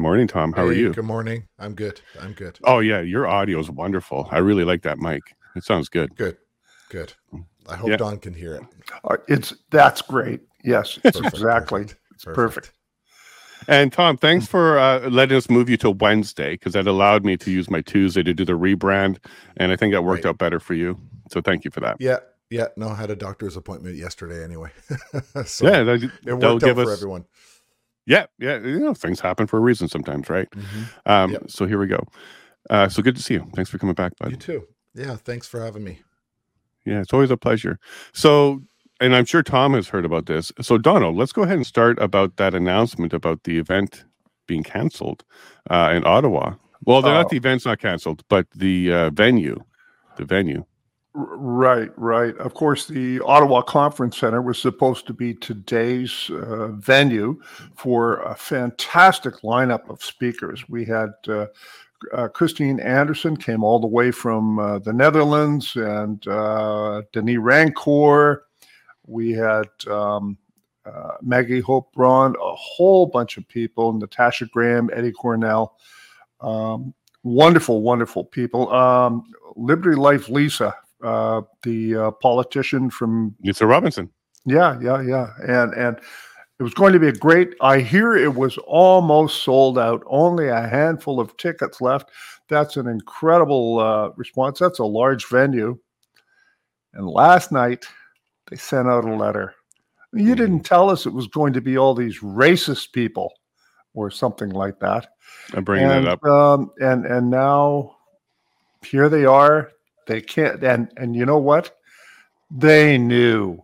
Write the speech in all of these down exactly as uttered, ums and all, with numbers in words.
morning, Tom. How are Hey, you? good morning. I'm good. I'm good. Oh yeah, your audio is wonderful. I really like that mic. It sounds good. Good. Good. I hope Yeah. Don can hear it. Uh, It's that's great. Yes, it's Perfect, exactly. perfect, It's perfect. And Tom, thanks for uh, letting us move you to Wednesday because that allowed me to use my Tuesday to do the rebrand, and I think that worked Right. out better for you. So thank you for that. Yeah. Yeah. No, I had a doctor's appointment yesterday anyway. so yeah, that, it they'll worked out give for us. everyone. Yeah, yeah. You know, things happen for a reason sometimes, right? Mhm. Um, Yep. So here we go. Uh, so good to see you. Thanks for coming back, bud. You too. Yeah. Thanks for having me. Yeah, it's always a pleasure. So, and I'm sure Tom has heard about this. So, Donald, let's go ahead and start about that announcement about the event being canceled uh, in Ottawa. Well, they're Uh, not the event's not canceled, but the uh, venue, the venue. R- Right, right. Of course, the Ottawa Conference Center was supposed to be today's uh, venue for a fantastic lineup of speakers. We had uh, uh, Christine Anderson came all the way from uh, the Netherlands, and uh, Denis Rancourt. We had um, uh, Maggie Hope Braun, a whole bunch of people, Natasha Graham, Eddie Cornell. Um, wonderful, wonderful people. Um, Liberty Life Lisa, uh, the uh, politician from Lisa Robinson. yeah, yeah, yeah, and and it was going to be a great. I hear it was almost sold out. Only a handful of tickets left. That's an incredible uh, response. That's a large venue. And last night they sent out a letter. You Mhm. didn't tell us it was going to be all these racist people or something like that. I'm bringing and, that up. Um, and and now here they are. They can't. And and you know what? They knew.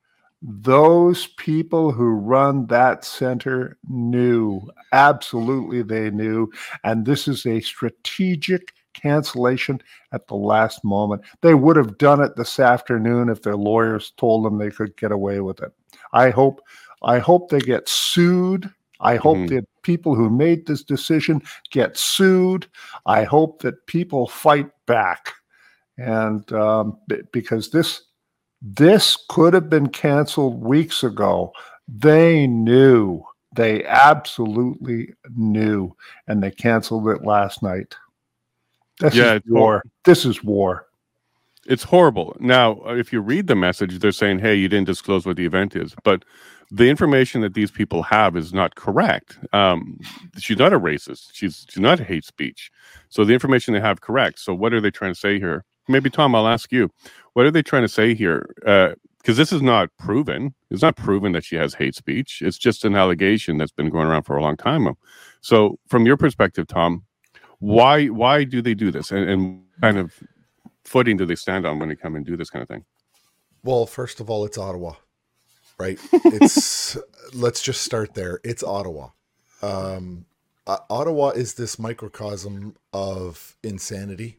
Those people who run that center knew. Absolutely, they knew. And this is a strategic cancellation at the last moment. They would have done it this afternoon if their lawyers told them they could get away with it. I hope. I hope they get sued. I hope Mhm. that people who made this decision get sued. I hope that people fight back, and um, b- because this this could have been canceled weeks ago. They knew. They absolutely knew, and they canceled it last night. This Yeah, is it's hor- war. This is war. It's horrible. Now, uh, if you read the message, they're saying, hey, you didn't disclose what the event is. But the information that these people have is not correct. Um, she's not a racist. She's, she's not hate speech. So the information they have correct. So what are they trying to say here? Maybe, Tom, I'll ask you. What are they trying to say here? Because this is not proven. It's not proven that she has hate speech. It's just an allegation that's been going around for a long time. So from your perspective, Tom, why why do they do this? And, and kind of footing do they stand on when they come and do this kind of thing? Well, first of all, it's Ottawa, right? It's let's just start there. It's Ottawa. Um, uh, Ottawa is this microcosm of insanity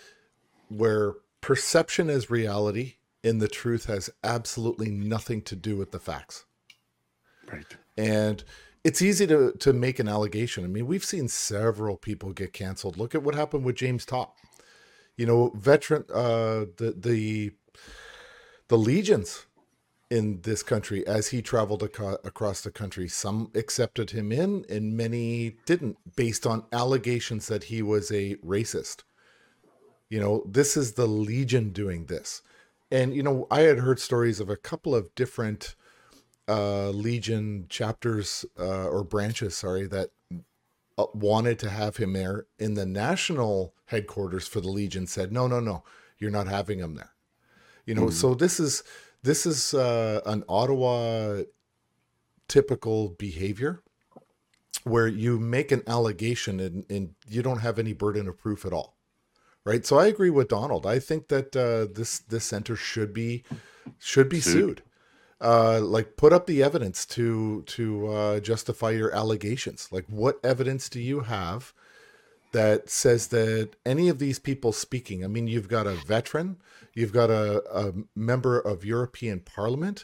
where perception is reality and the truth has absolutely nothing to do with the facts. Right. And it's easy to, to make an allegation. I mean, we've seen several people get canceled. Look at what happened with James Topp. You know, veteran, uh, the, the, the legions in this country, as he traveled ac- across the country, some accepted him in and many didn't, based on allegations that he was a racist. You know, this is the Legion doing this. And, you know, I had heard stories of a couple of different uh, Legion chapters uh, or branches, sorry, that uh, wanted to have him there. In the national headquarters for the Legion said, no, no, no, you're not having him there. You know, mm-hmm. So this is this is uh, an Ottawa typical behavior where you make an allegation and, and you don't have any burden of proof at all. Right. So I agree with Donald. I think that uh, this this center should be should be sued. sued. Uh, like put up the evidence to to uh, justify your allegations. Like what evidence do you have that says that any of these people speaking? I mean, you've got a veteran, you've got a, a member of European Parliament,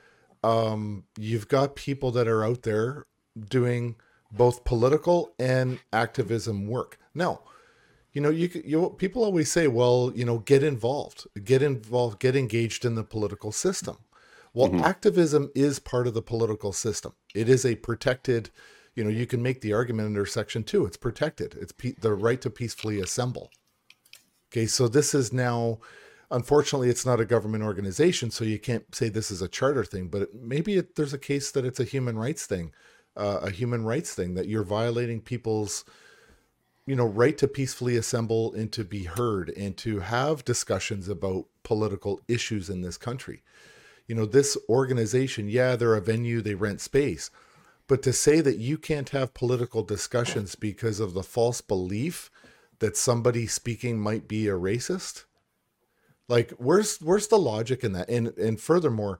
um, you've got people that are out there doing both political and activism work. Now, you know, you, you people always say, well, you know, get involved, get involved, get engaged in the political system. Well, mm-hmm. activism is part of the political system. It is a protected, you know, you can make the argument under Section two. It's protected. It's pe- the right to peacefully assemble. Okay, so this is now, unfortunately, it's not a government organization, so you can't say this is a charter thing, but it, maybe it, there's a case that it's a human rights thing, uh, a human rights thing, that you're violating people's, you know, right to peacefully assemble and to be heard and to have discussions about political issues in this country. You know, this organization, yeah, they're a venue, they rent space, but to say that you can't have political discussions because of the false belief that somebody speaking might be a racist, like where's where's the logic in that? And and furthermore,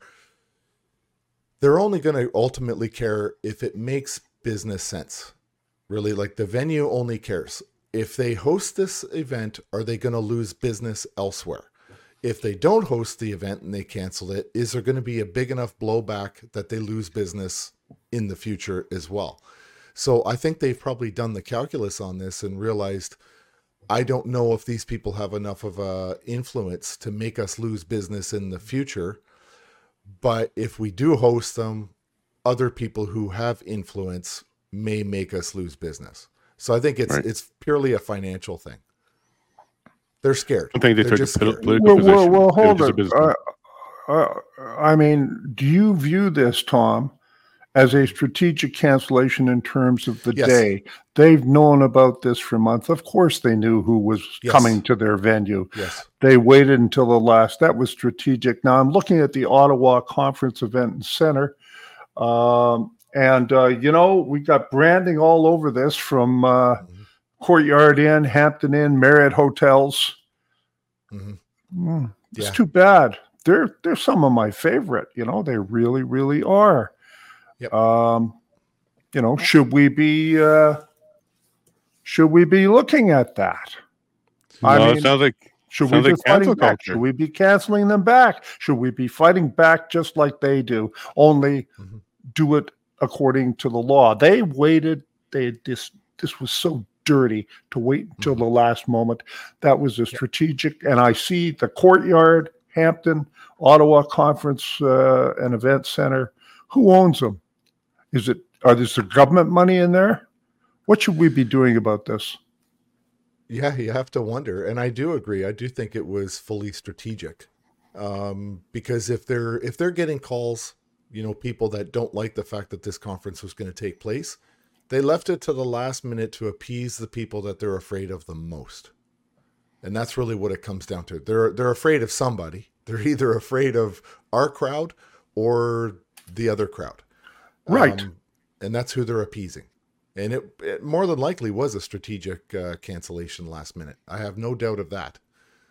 they're only going to ultimately care if it makes business sense. Really, like the venue only cares. If they host this event, are they going to lose business elsewhere? If they don't host the event and they cancel it, is there going to be a big enough blowback that they lose business in the future as well? So I think they've probably done the calculus on this and realized, I don't know if these people have enough of a influence to make us lose business in the future. But if we do host them, other people who have influence may make us lose business. So I think it's right. it's purely a financial thing. They're scared. I think they They're took just a scared. political well, position. Well, well hold it. it. Uh, uh, I mean, do you view this, Tom, as a strategic cancellation in terms of the yes. day? They've known about this for months. Of course they knew who was yes. coming to their venue. Yes. They waited until the last. That was strategic. Now I'm looking at the Ottawa Conference Event and Center. Um, and, uh, you know, we got branding all over this from uh, mm-hmm. Courtyard Inn, Hampton Inn, Marriott Hotels. Mm-hmm. Mm, it's yeah. too bad. They're, they're some of my favorite. You know, they really, really are. Yep. Um, you know, should we be uh, should we be looking at that? I no, mean, it sounds like should sounds we be like fighting cancel back? culture. Should we be canceling them back? Should we be fighting back just like they do? Only mm-hmm. do it according to the law. They waited. They this this was so dirty to wait until mm-hmm. the last moment. That was a strategic. Yep. And I see the Courtyard, Hampton, Ottawa Conference uh, and Event Center. Who owns them? Is it, are there some government money in there? What should we be doing about this? Yeah, you have to wonder. And I do agree. I do think it was fully strategic. Um, because if they're, if they're getting calls, you know, people that don't like the fact that this conference was going to take place, they left it to the last minute to appease the people that they're afraid of the most. And that's really what it comes down to. They're, they're afraid of somebody. They're either afraid of our crowd or the other crowd. Right. Um, and that's who they're appeasing. And it, it more than likely was a strategic uh, cancellation last minute. I have no doubt of that.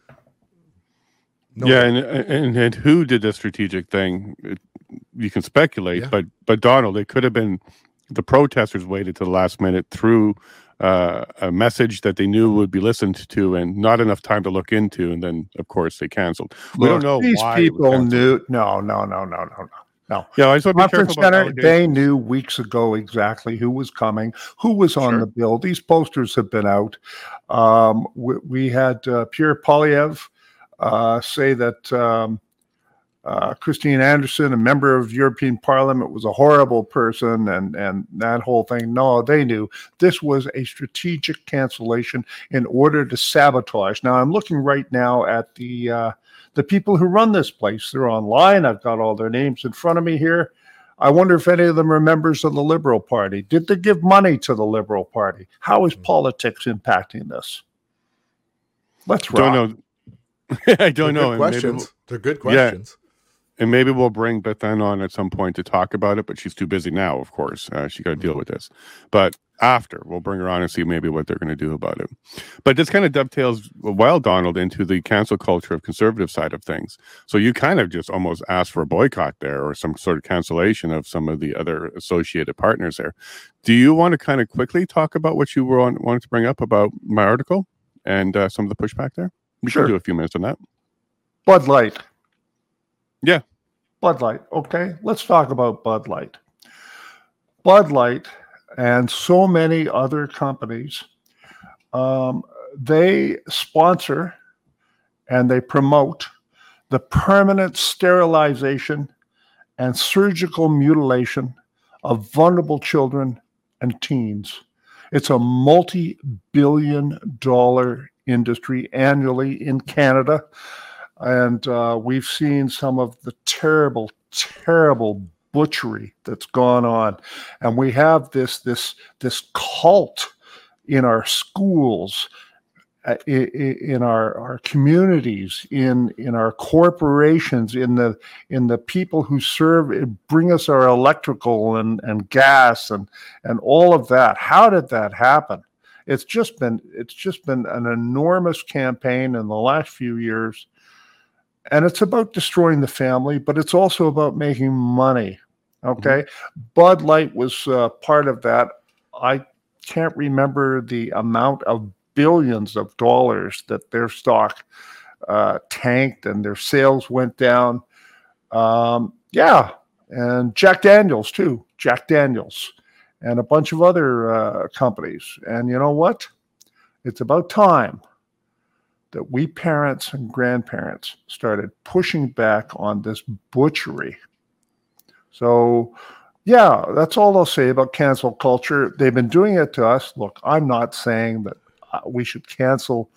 No yeah, doubt. and, and and who did the strategic thing? It, you can speculate, Yeah. but but Donald, it could have been the protesters waited to the last minute through uh, a message that they knew would be listened to and not enough time to look into, and then of course they canceled. We Look, don't know these why people knew. No, no, no, no, no, no. No. Yeah, I just want to be Conference careful about Center, allegations. they knew weeks ago exactly who was coming, who was on Sure. the bill. These posters have been out. Um, we, we had uh, Pierre Poilievre uh, say that um, uh, Christine Anderson, a member of European Parliament, was a horrible person, and, and that whole thing. No, they knew this was a strategic cancellation in order to sabotage. Now, I'm looking right now at the uh, the people who run this place. They're online. I've got all their names in front of me here. I wonder if any of them are members of the Liberal Party. Did they give money to the Liberal Party? How is politics impacting this? Let's rock. Don't know. I don't They're know. good And maybe questions. we'll- They're good questions. And maybe we'll bring Beth Ann on at some point to talk about it, but she's too busy now, of course. Uh, she got to deal with this. But after, we'll bring her on and see maybe what they're going to do about it. But this kind of dovetails well, Donald, into the cancel culture of conservative side of things. So you kind of just almost asked for a boycott there or some sort of cancellation of some of the other associated partners there. Do you want to kind of quickly talk about what you were on, wanted to bring up about my article and uh, some of the pushback there? We Sure. can do a few minutes on that. Bud Light. Yeah. Bud Light. Okay, let's talk about Bud Light. Bud Light and so many other companies, um, they sponsor and they promote the permanent sterilization and surgical mutilation of vulnerable children and teens. It's a multi-billion dollar industry annually in Canada. And uh, we've seen some of the terrible, terrible butchery that's gone on. And we have this, this, this cult in our schools, uh, in, in our, our communities, in, in our corporations, in the, in the people who serve, bring us our electrical and, and gas and, and all of that. How did that happen? It's just been, it's just been an enormous campaign in the last few years. And it's about destroying the family, but it's also about making money. Okay. Mm-hmm. Bud Light was uh, part of that. I can't remember the amount of billions of dollars that their stock uh, tanked and their sales went down. Um, yeah. And Jack Daniels too, Jack Daniels and a bunch of other uh, companies. And you know what? It's about time that we parents and grandparents started pushing back on this butchery. So, yeah, that's all I'll say about cancel culture. They've been doing it to us. Look, I'm not saying that we should cancel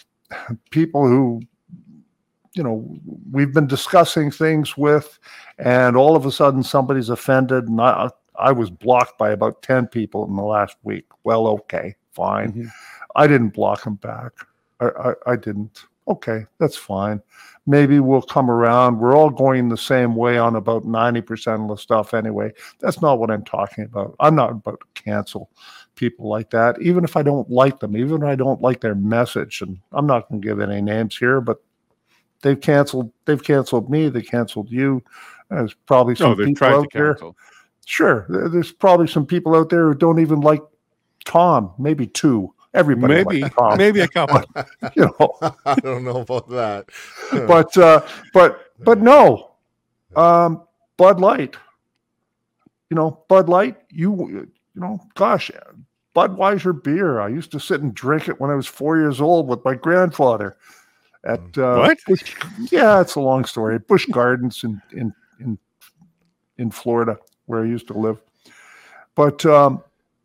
people who, you know, we've been discussing things with, and all of a sudden somebody's offended. And I, I was blocked by about ten people in the last week. Well, okay, fine. Mm-hmm. I didn't block them back. I, I, I didn't. Okay, that's fine. Maybe we'll come around. We're all going the same way on about ninety percent of the stuff anyway. That's not what I'm talking about. I'm not about to cancel people like that, even if I don't like them, even if I don't like their message. And I'm not going to give any names here, but they've canceled. They've canceled me. They canceled you. There's probably some no, people out there. Sure, there's probably some people out there who don't even like Tom. Maybe two. Everybody, maybe, maybe a couple. You know, I don't know about that. but, uh, but, but no, um, Bud Light. You know, Bud Light. You, you know, gosh, Budweiser beer. I used to sit and drink it when I was four years old with my grandfather. At uh, what? Busch, yeah, it's a long story. At Busch Gardens in in in in Florida, where I used to live. But um,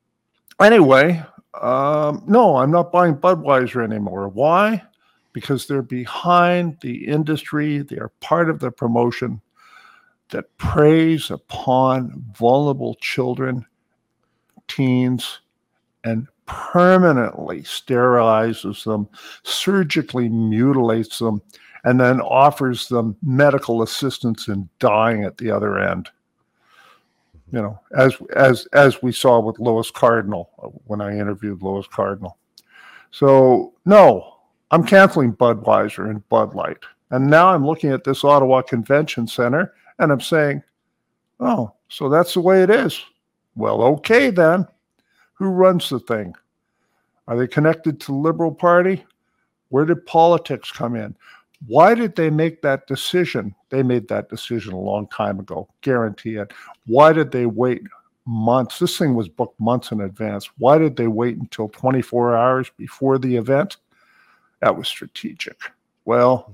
anyway. Um, no, I'm not buying Budweiser anymore. Why? Because they're behind the industry. They are part of the promotion that preys upon vulnerable children, teens, and permanently sterilizes them, surgically mutilates them, and then offers them medical assistance in dying at the other end. You know, as as as we saw with Lois Cardinal when I interviewed Lois Cardinal. So no, I'm canceling Budweiser and Bud Light. And now I'm looking at this Ottawa Convention Center and I'm saying, oh, so that's the way it is. Well, okay then. Who runs the thing? Are they connected to the Liberal Party? Where did politics come in? Why did they make that decision? They made that decision a long time ago, guarantee it. Why did they wait months? This thing was booked months in advance. Why did they wait until twenty-four hours before the event? That was strategic. Well,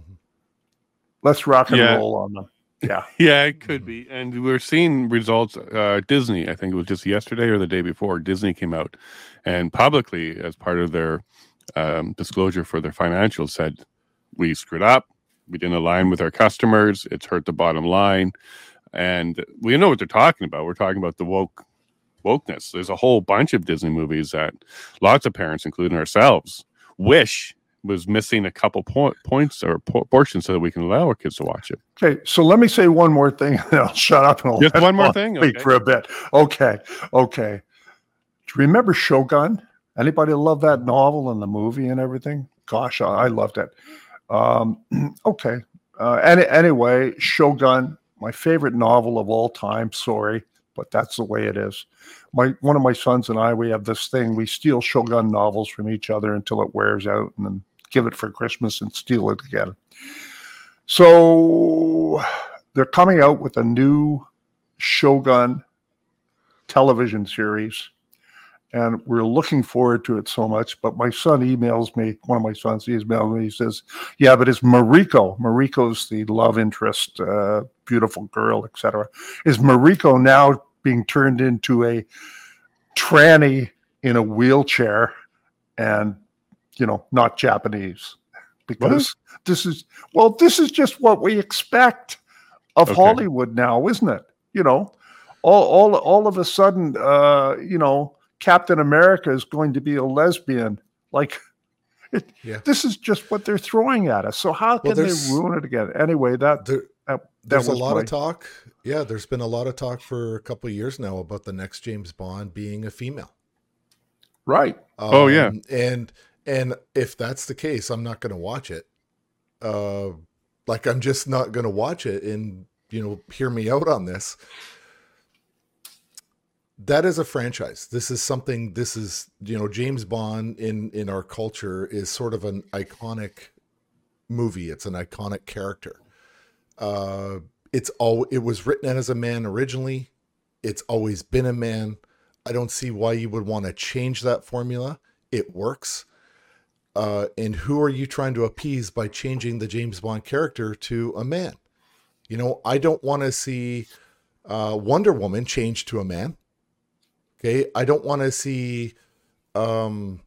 let's rock and yeah. roll on them. Yeah. Yeah, it could be. And we're seeing results. Uh, Disney, I think it was just yesterday or the day before, Disney came out and publicly, as part of their um, disclosure for their financials, said, we screwed up. We didn't align with our customers. It's hurt the bottom line. And we know what they're talking about. We're talking about the woke wokeness. There's a whole bunch of Disney movies that lots of parents, including ourselves, wish was missing a couple po- points or po- portions so that we can allow our kids to watch it. Okay, so let me say one more thing, and I'll shut up and I'll just one more I'll thing. Speak okay. for a bit. Okay, okay. Do you remember Shogun? Anybody love that novel and the movie and everything? Gosh, I, I loved it. Um, okay. Uh, any, anyway, Shogun, my favorite novel of all time. Sorry, but that's the way it is. My one of my sons and I, we have this thing. We steal Shogun novels from each other until it wears out, and then give it for Christmas and steal it again. So they're coming out with a new Shogun television series, and we're looking forward to it so much. But my son emails me, one of my sons emails me, he says, yeah, but it's Mariko. Mariko's the love interest, uh, beautiful girl, et cetera. Is Mariko now being turned into a tranny in a wheelchair and, you know, not Japanese. Because what? this is, well, this is just what we expect of okay. Hollywood now, isn't it? You know, all, all, all of a sudden, uh, you know, Captain America is going to be a lesbian. Like, it, yeah. this is just what they're throwing at us. So how can well, they ruin it again? Anyway, that, there, that, that there's a lot my... of talk. Yeah, there's been a lot of talk for a couple of years now about the next James Bond being a female. Right. Um, oh, yeah. And and if that's the case, I'm not going to watch it. Uh, like, I'm just not going to watch it. And, you know, hear me out on this. That is a franchise. This is something, this is, you know, James Bond in, in our culture is sort of an iconic movie. It's an iconic character. Uh, it's all, it was written as a man originally. It's always been a man. I don't see why you would want to change that formula. It works. Uh, and who are you trying to appease by changing the James Bond character to a man? You know, I don't want to see uh, Wonder Woman changed to a man. Okay, I don't want to see, um,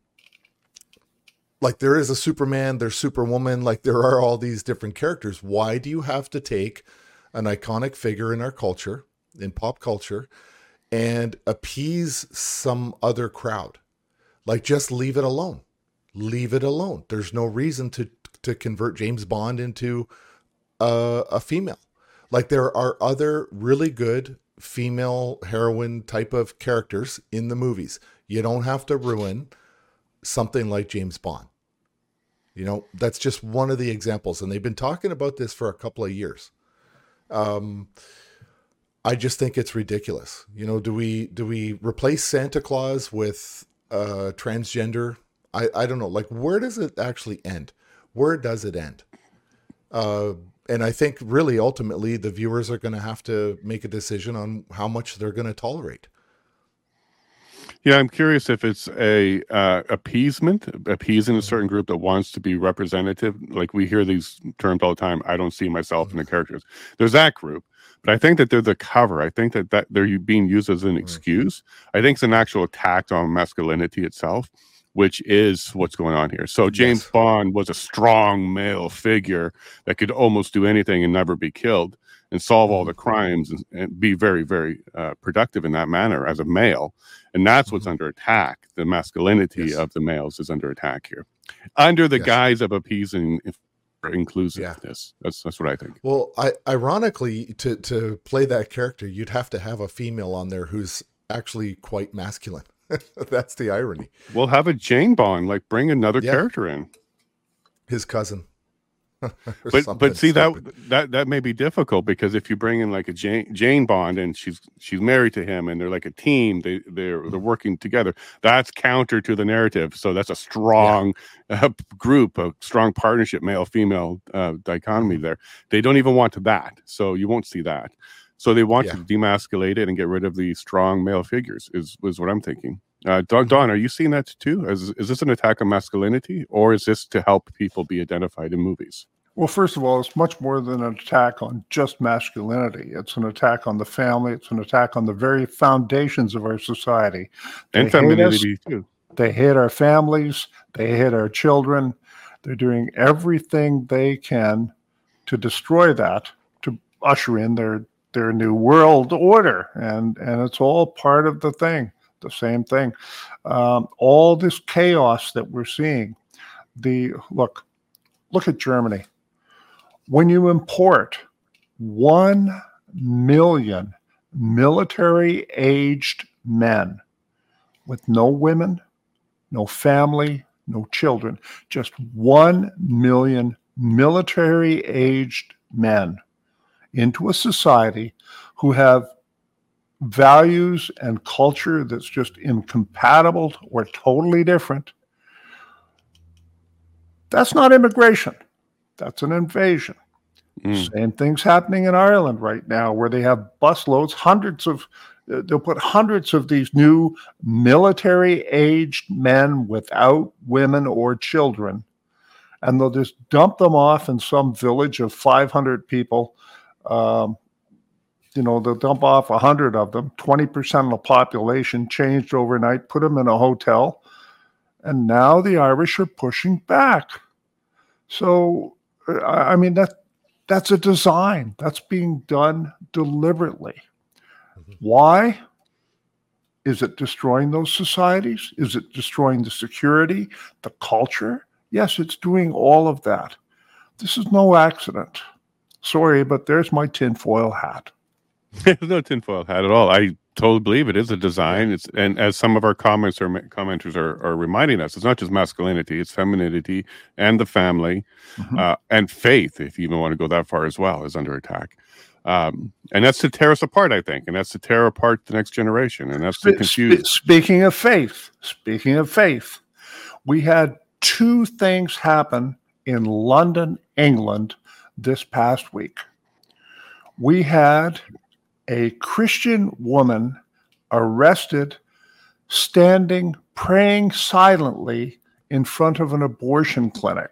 like there is a Superman, there's Superwoman, like there are all these different characters. Why do you have to take an iconic figure in our culture, in pop culture, and appease some other crowd? Like, just leave it alone. Leave it alone. There's no reason to to convert James Bond into a, a female. Like, there are other really good female heroine type of characters in the movies. You don't have to ruin something like James Bond. You know, that's just one of the examples. And they've been talking about this for a couple of years. Um, I just think it's ridiculous. You know, do we, do we replace Santa Claus with uh transgender? I, I don't know. Like, where does it actually end? Where does it end? Uh, And I think really ultimately the viewers are going to have to make a decision on how much they're going to tolerate. Yeah, I'm curious if it's a uh, appeasement, appeasing a certain group that wants to be representative. Like, we hear these terms all the time. I don't see myself mm-hmm. in the characters. There's that group, but I think that they're the cover. I think that, that they're being used as an excuse. Mm-hmm. I think it's an actual attack on masculinity itself, which is what's going on here. So James yes. Bond was a strong male figure that could almost do anything and never be killed and solve all the crimes and, and be very, very uh, productive in that manner as a male. And that's what's mm-hmm. under attack. The masculinity yes. of the males is under attack here, under the yes. guise of appeasing inclusiveness. Yeah. That's that's what I think. Well, I, ironically, to to play that character, you'd have to have a female on there who's actually quite masculine. That's the irony. We'll have a Jane Bond, like bring another yeah. character in. His cousin. but but see stupid. that that that may be difficult, because if you bring in like a Jane, Jane Bond and she's she's married to him and they're like a team, they they're they're working together. That's counter to the narrative. So that's a strong yeah. uh, group, a strong partnership, male female uh, dichotomy there. They don't even want to that, so you won't see that. So they want yeah. to demasculate it and get rid of the strong male figures, is, is what I'm thinking. Uh, Don, Don, are you seeing that too? Is, is this an attack on masculinity, or is this to help people be identified in movies? Well, first of all, it's much more than an attack on just masculinity. It's an attack on the family. It's an attack on the very foundations of our society. They and femininity too. They hate our families. They hate our children. They're doing everything they can to destroy that, to usher in their their new world order, and and it's all part of the thing, the same thing. Um, all this chaos that we're seeing. The look, look at Germany. When you import one million military-aged men with no women, no family, no children, just one million military-aged men into a society who have values and culture that's just incompatible or totally different, that's not immigration. That's an invasion. Mm. Same thing's happening in Ireland right now, where they have busloads, hundreds of, uh, they'll put hundreds of these new military-aged men without women or children, and they'll just dump them off in some village of five hundred people. Um, you know, they'll dump off a hundred of them, twenty percent of the population changed overnight, put them in a hotel. And now the Irish are pushing back. So, I mean, that that's a design. That's being done deliberately. Mm-hmm. Why? Is it destroying those societies? Is it destroying the security, the culture? Yes, it's doing all of that. This is no accident. Sorry, but there's my tinfoil hat. There's no tinfoil hat at all. I totally believe it is a design. It's, and as some of our comments or commenters are, are reminding us, it's not just masculinity, it's femininity and the family, mm-hmm. uh, and faith, if you even want to go that far as well, is under attack. Um, and that's to tear us apart, I think, and that's to tear apart the next generation, and that's to confuse. Speaking of faith, speaking of faith, we had two things happen in London, England, this past week. We had a Christian woman arrested, standing, praying silently in front of an abortion clinic.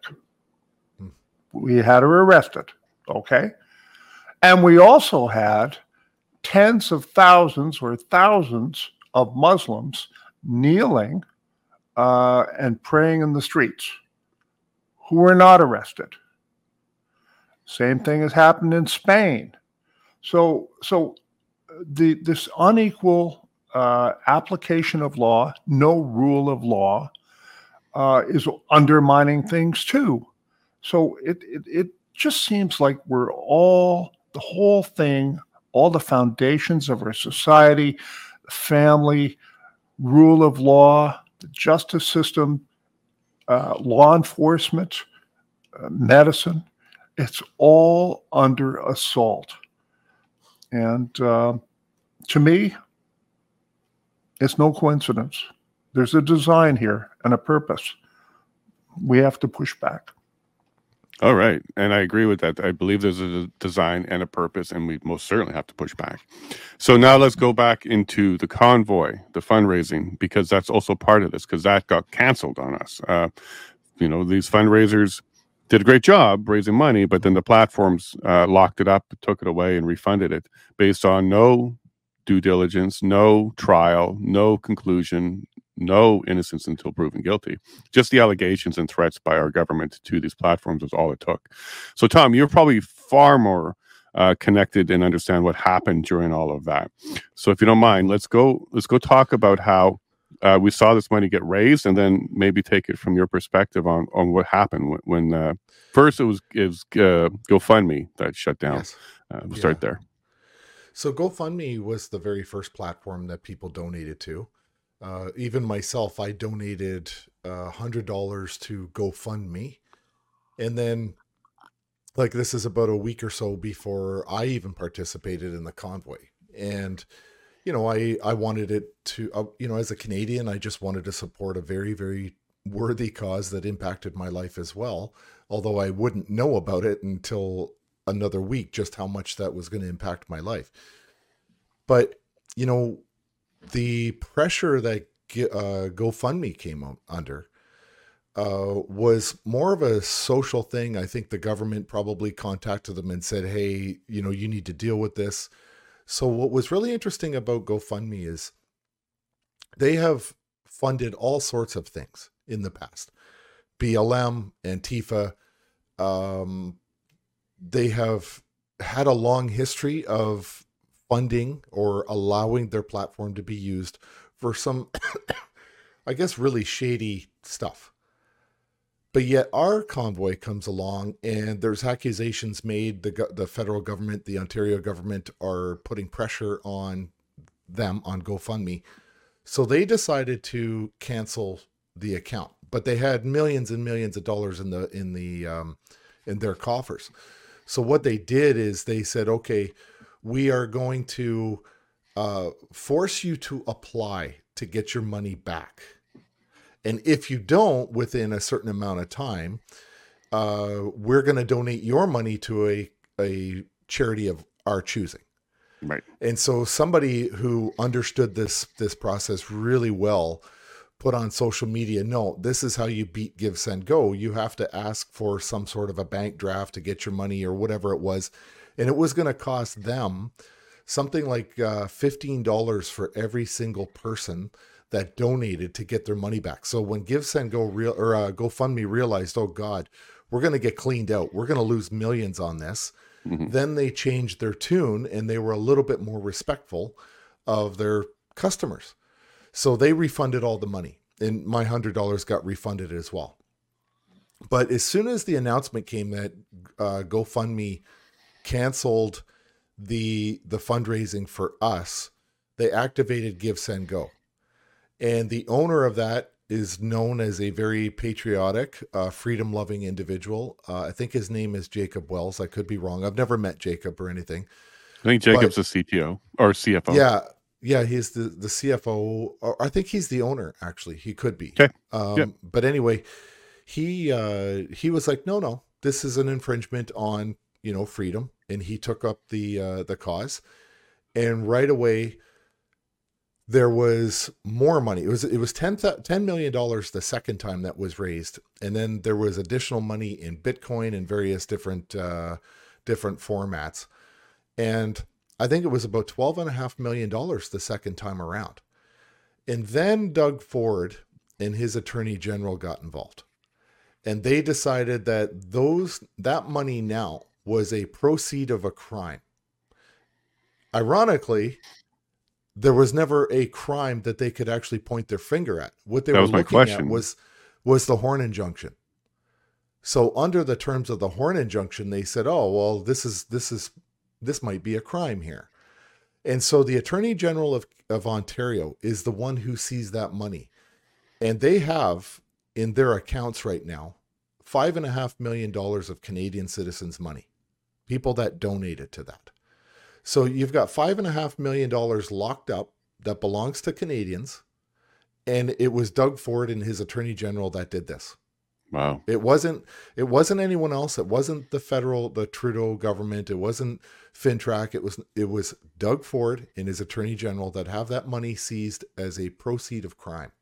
We had her arrested, okay? And we also had tens of thousands or thousands of Muslims kneeling uh, and praying in the streets who were not arrested. Same thing has happened in Spain. So, so the this unequal uh, application of law, no rule of law, uh, is undermining things too. So it, it it just seems like we're all, the whole thing, all the foundations of our society, family, rule of law, the justice system, uh, law enforcement, uh, medicine, it's all under assault. And uh, to me, it's no coincidence. There's a design here and a purpose. We have to push back. All right. And I agree with that. I believe there's a design and a purpose, and we most certainly have to push back. So now let's go back into the convoy, the fundraising, because that's also part of this, because that got canceled on us. Uh, you know, these fundraisers did a great job raising money, but then the platforms uh, locked it up, took it away, and refunded it based on no due diligence, no trial, no conclusion, no innocence until proven guilty. Just the allegations and threats by our government to these platforms was all it took. So, Tom, you're probably far more uh, connected and understand what happened during all of that. So, if you don't mind, let's go. Let's go talk about how uh, we saw this money get raised, and then maybe take it from your perspective on on what happened when. when uh, first, it was it was uh, GoFundMe that shut down. Yes. Uh, we'll yeah. start there. So, GoFundMe was the very first platform that people donated to. Uh, even myself, I donated uh, one hundred dollars to GoFundMe. And then, like, this is about a week or so before I even participated in the convoy. And, you know, I, I wanted it to, uh, you know, as a Canadian, I just wanted to support a very, very worthy cause that impacted my life as well. Although I wouldn't know about it until another week, just how much that was going to impact my life. But, you know, the pressure that uh, GoFundMe came out under uh, was more of a social thing. I think the government probably contacted them and said, hey, you know, you need to deal with this. So what was really interesting about GoFundMe is they have funded all sorts of things in the past. B L M, Antifa, um, they have had a long history of funding or allowing their platform to be used for some, I guess, really shady stuff. But yet our convoy comes along and there's accusations made. The, the federal government, the Ontario government are putting pressure on them, on GoFundMe. So they decided to cancel the account, but they had millions and millions of dollars in the, in the, um, in their coffers. So what they did is they said, okay, we are going to uh, force you to apply to get your money back. And if you don't within a certain amount of time, uh, we're going to donate your money to a, a charity of our choosing. Right. And so somebody who understood this, this process really well put on social media, no, this is how you beat Give, Send, Go. You have to ask for some sort of a bank draft to get your money or whatever it was. And it was going to cost them something like uh, fifteen dollars for every single person that donated to get their money back. So when GiveSendGo real or uh, GoFundMe realized, oh God, we're going to get cleaned out, we're going to lose millions on this. Mm-hmm. Then they changed their tune and they were a little bit more respectful of their customers. So they refunded all the money, and my one hundred dollars got refunded as well. But as soon as the announcement came that uh, GoFundMe canceled the the fundraising for us, they activated GiveSendGo. And the owner of that is known as a very patriotic, uh, freedom-loving individual. Uh, I think his name is Jacob Wells. I could be wrong. I've never met Jacob or anything. I think Jacob's but, a C T O or C F O. Yeah, yeah, he's the, the C F O. Or I think he's the owner, actually. He could be. Okay. Um, yeah. But anyway, he uh, he was like, no, no, this is an infringement on, you know, freedom. And he took up the uh, the cause. And right away, there was more money. It was it was ten million dollars the second time that was raised. And then there was additional money in Bitcoin and various different uh, different formats. And I think it was about twelve and a half million dollars the second time around. And then Doug Ford and his attorney general got involved. And they decided that those that money now was a proceed of a crime. Ironically, there was never a crime that they could actually point their finger at. What they that were was my looking question. at was, was the Horn injunction. So under the terms of the Horn injunction, they said, oh, well, this is, this is, this might be a crime here. And so the Attorney General of, of Ontario is the one who sees that money. And they have in their accounts right now, five and a half million dollars of Canadian citizens' money, people that donated to that. So you've got five and a half million dollars locked up that belongs to Canadians. And it was Doug Ford and his attorney general that did this. Wow. It wasn't, it wasn't anyone else. It wasn't the federal, the Trudeau government. It wasn't FinTrack. It was, it was Doug Ford and his attorney general that have that money seized as a proceed of crime.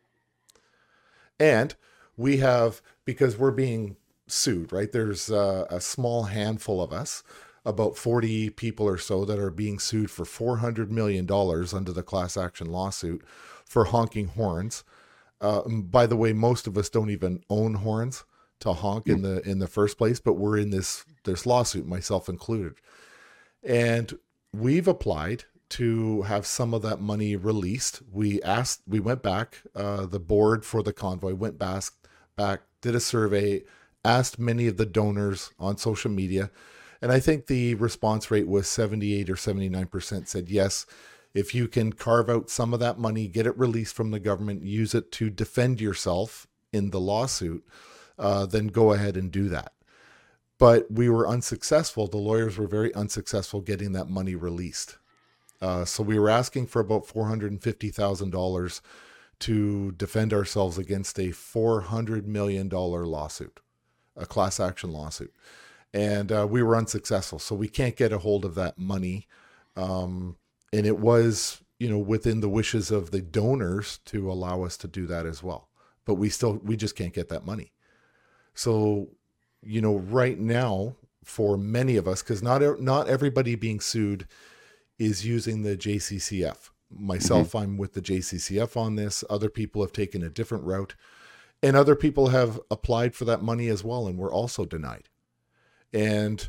And we have, because we're being sued, right? There's a, a small handful of us, about forty people or so, that are being sued for four hundred million dollars under the class action lawsuit for honking horns. Uh, by the way, most of us don't even own horns to honk in the in the first place, but we're in this this lawsuit, myself included. And we've applied to have some of that money released. We asked, we went back, uh, the board for the convoy went back, back, did a survey, asked many of the donors on social media. And I think the response rate was seventy-eight or seventy-nine percent said, yes, if you can carve out some of that money, get it released from the government, use it to defend yourself in the lawsuit, uh, then go ahead and do that. But we were unsuccessful. The lawyers were very unsuccessful getting that money released. Uh, so we were asking for about four hundred fifty thousand dollars to defend ourselves against a four hundred million dollars lawsuit, a class action lawsuit. And uh, we were unsuccessful. So we can't get a hold of that money. Um, and it was, you know, within the wishes of the donors to allow us to do that as well. But we still, we just can't get that money. So, you know, right now, for many of us, because not, not everybody being sued is using the J C C F. Myself, mm-hmm. I'm with the J C C F on this. Other people have taken a different route. And other people have applied for that money as well and were also denied. And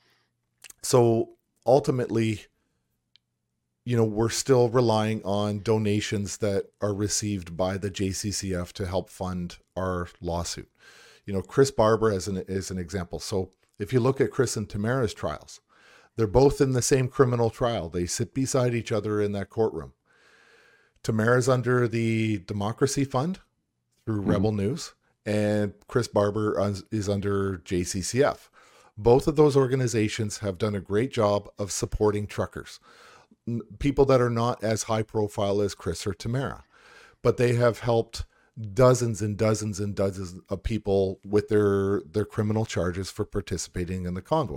so ultimately, you know, we're still relying on donations that are received by the J C C F to help fund our lawsuit. You know, Chris Barber as an, as an example. So if you look at Chris and Tamara's trials, they're both in the same criminal trial. They sit beside each other in that courtroom. Tamara's under the Democracy Fund through mm-hmm. Rebel News, and Chris Barber is under J C C F. Both of those organizations have done a great job of supporting truckers, people that are not as high profile as Chris or Tamara, but they have helped dozens and dozens and dozens of people with their, their criminal charges for participating in the convoy.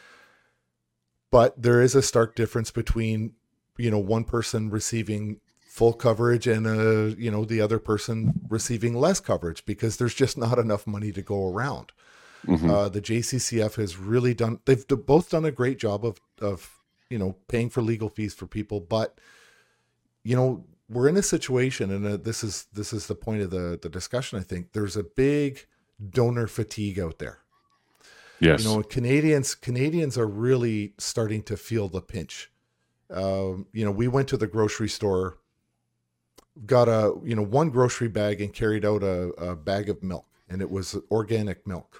But there is a stark difference between, you know, one person receiving full coverage and, uh, you know, the other person receiving less coverage because there's just not enough money to go around. Mm-hmm. Uh, the J C C F has really done, they've both done a great job of, of you know, paying for legal fees for people. But, you know, we're in a situation, and uh, this is this is the point of the, the discussion, I think. There's a big donor fatigue out there. Yes. You know, Canadians Canadians are really starting to feel the pinch. Um, you know, we went to the grocery store, got a, you know, one grocery bag and carried out a, a bag of milk, and it was organic milk.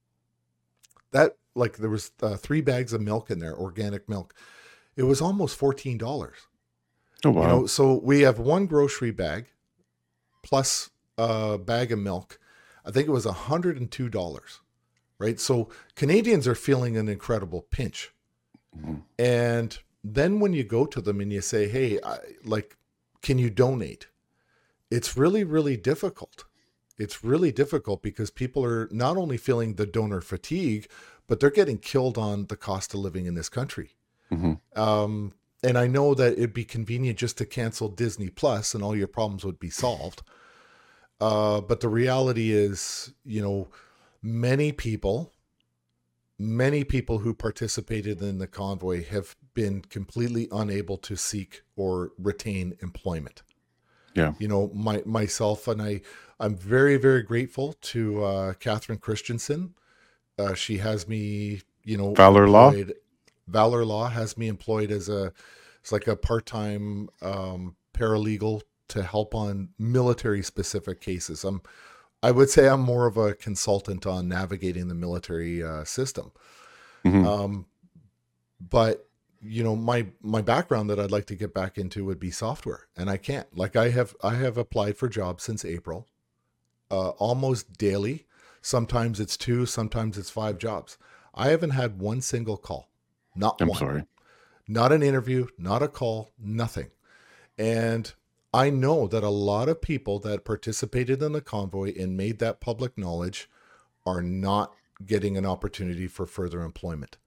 That, like, there was uh, three bags of milk in there, organic milk. It was almost fourteen dollars. Oh, wow. You know, so we have one grocery bag plus a bag of milk. I think it was one hundred two dollars, right? So Canadians are feeling an incredible pinch. Mm-hmm. And then when you go to them and you say, hey, I, like, can you donate? It's really, really difficult. It's really difficult because people are not only feeling the donor fatigue, but they're getting killed on the cost of living in this country. Mm-hmm. Um, and I know that it'd be convenient just to cancel Disney Plus and all your problems would be solved. Uh, but the reality is, you know, many people, many people who participated in the convoy have been completely unable to seek or retain employment. Yeah. You know, my, myself and I, I'm very, very grateful to uh, Catherine Christensen. Uh, she has me, you know, Valor employed, Law. Valor Law has me employed as a, it's like a part-time um, paralegal to help on military specific cases. I'm, I would say I'm more of a consultant on navigating the military uh, system. Mm-hmm. Um, but you know, my, my background that I'd like to get back into would be software, and I can't. Like, I have, I have applied for jobs since April, uh, almost daily. Sometimes it's two, sometimes it's five jobs. I haven't had one single call. Not I'm one. sorry. Not an interview, not a call, nothing. And I know that a lot of people that participated in the convoy and made that public knowledge are not getting an opportunity for further employment.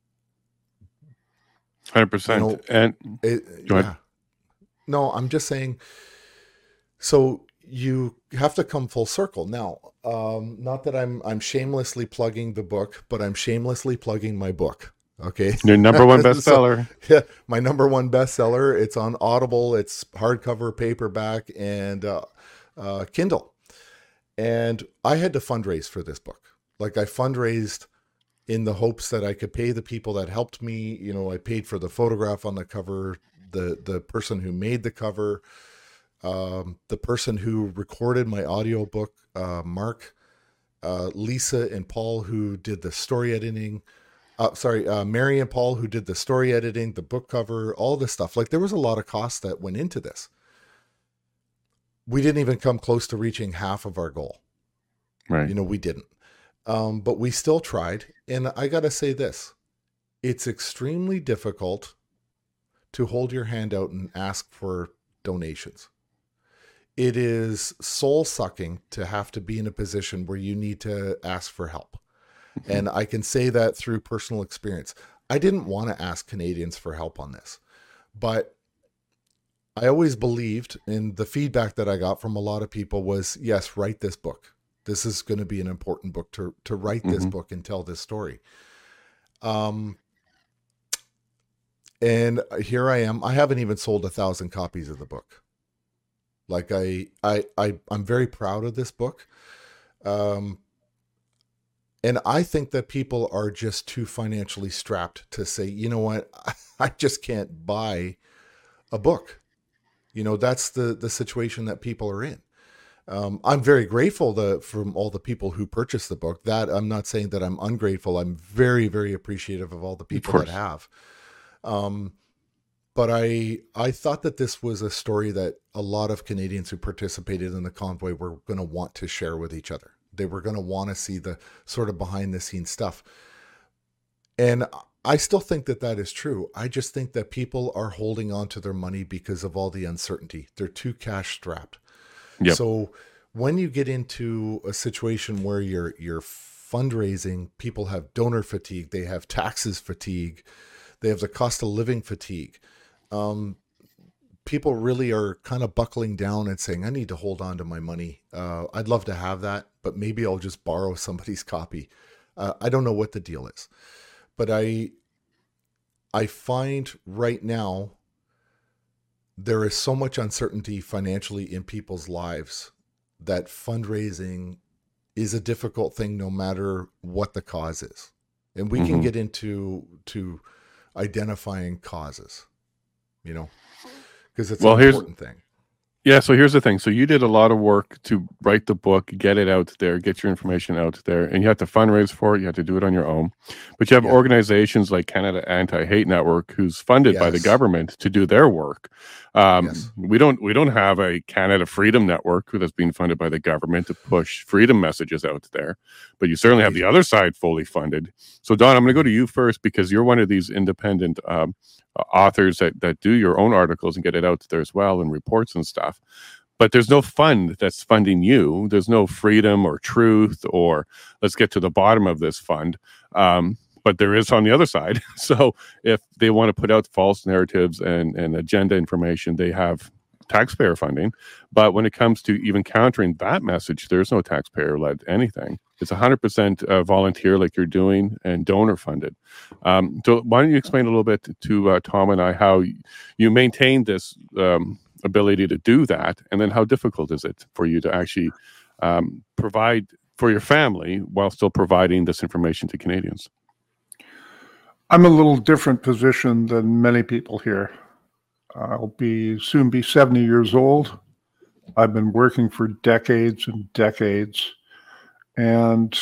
one hundred percent. You know, and it, go yeah. ahead. No, I'm just saying, so you have to come full circle. Now, um, not that I'm I'm shamelessly plugging the book, but I'm shamelessly plugging my book. Okay. Your number one bestseller. So, yeah, my number one bestseller. It's on Audible. It's hardcover, paperback, and uh, uh, Kindle. And I had to fundraise for this book. Like, I fundraised in the hopes that I could pay the people that helped me. You know, I paid for the photograph on the cover, the the person who made the cover, um, the person who recorded my audiobook, uh, Mark, uh, Lisa and Paul, who did the story editing. Uh, sorry, uh, Mary and Paul, who did the story editing, the book cover, all this stuff. Like, there was a lot of costs that went into this. We didn't even come close to reaching half of our goal. Right. You know, we didn't. Um, but we still tried. And I got to say this, it's extremely difficult to hold your hand out and ask for donations. It is soul sucking to have to be in a position where you need to ask for help. And I can say that through personal experience. I didn't want to ask Canadians for help on this, but I always believed, in the feedback that I got from a lot of people was, yes, write this book. This is going to be an important book to, to write this mm-hmm. book and tell this story. Um, and here I am. I haven't even sold a thousand copies of the book. Like I, I, I, I'm very proud of this book. Um, And I think that people are just too financially strapped to say, you know what, I just can't buy a book. You know, that's the, the situation that people are in. Um, I'm very grateful to, from all the people who purchased the book. That I'm not saying that I'm ungrateful. I'm very, very appreciative of all the people that have. Um, but I I thought that this was a story that a lot of Canadians who participated in the convoy were going to want to share with each other. They were going to want to see the sort of behind the scenes stuff. And I still think that that is true. I just think that people are holding on to their money because of all the uncertainty. They're too cash strapped. Yep. So when you get into a situation where you're, you're fundraising, people have donor fatigue, they have taxes fatigue, they have the cost of living fatigue. Um, people really are kind of buckling down and saying, I need to hold on to my money. Uh, I'd love to have that, but maybe I'll just borrow somebody's copy. Uh, I don't know what the deal is, but I, I find right now there is so much uncertainty financially in people's lives that fundraising is a difficult thing no matter what the cause is. And we mm-hmm. can get into to identifying causes, you know, because it's well, an important thing. Yeah, so here's the thing. So you did a lot of work to write the book, get it out there, get your information out there, and you have to fundraise for it. You have to do it on your own. But you have yeah. organizations like Canada Anti-Hate Network, who's funded yes. by the government to do their work. Um, yes. We don't we don't have a Canada Freedom Network that's being funded by the government to push freedom messages out there. But you certainly have the other side fully funded. So Don, I'm going to go to you first because you're one of these independent um, authors that, that do your own articles and get it out there as well and reports and stuff. But there's no fund that's funding you. There's no Freedom or Truth or let's get to the bottom of this fund. Um, but there is on the other side. So if they want to put out false narratives and, and agenda information, they have taxpayer funding. But when it comes to even countering that message, there's no taxpayer-led anything. It's one hundred percent uh, volunteer like you're doing and donor-funded. Um, so why don't you explain a little bit to uh, Tom and I how you maintain this um, ability to do that, and then how difficult is it for you to actually um, provide for your family while still providing this information to Canadians? I'm a little different position than many people here. I'll be soon be seventy years old. I've been working for decades and decades, and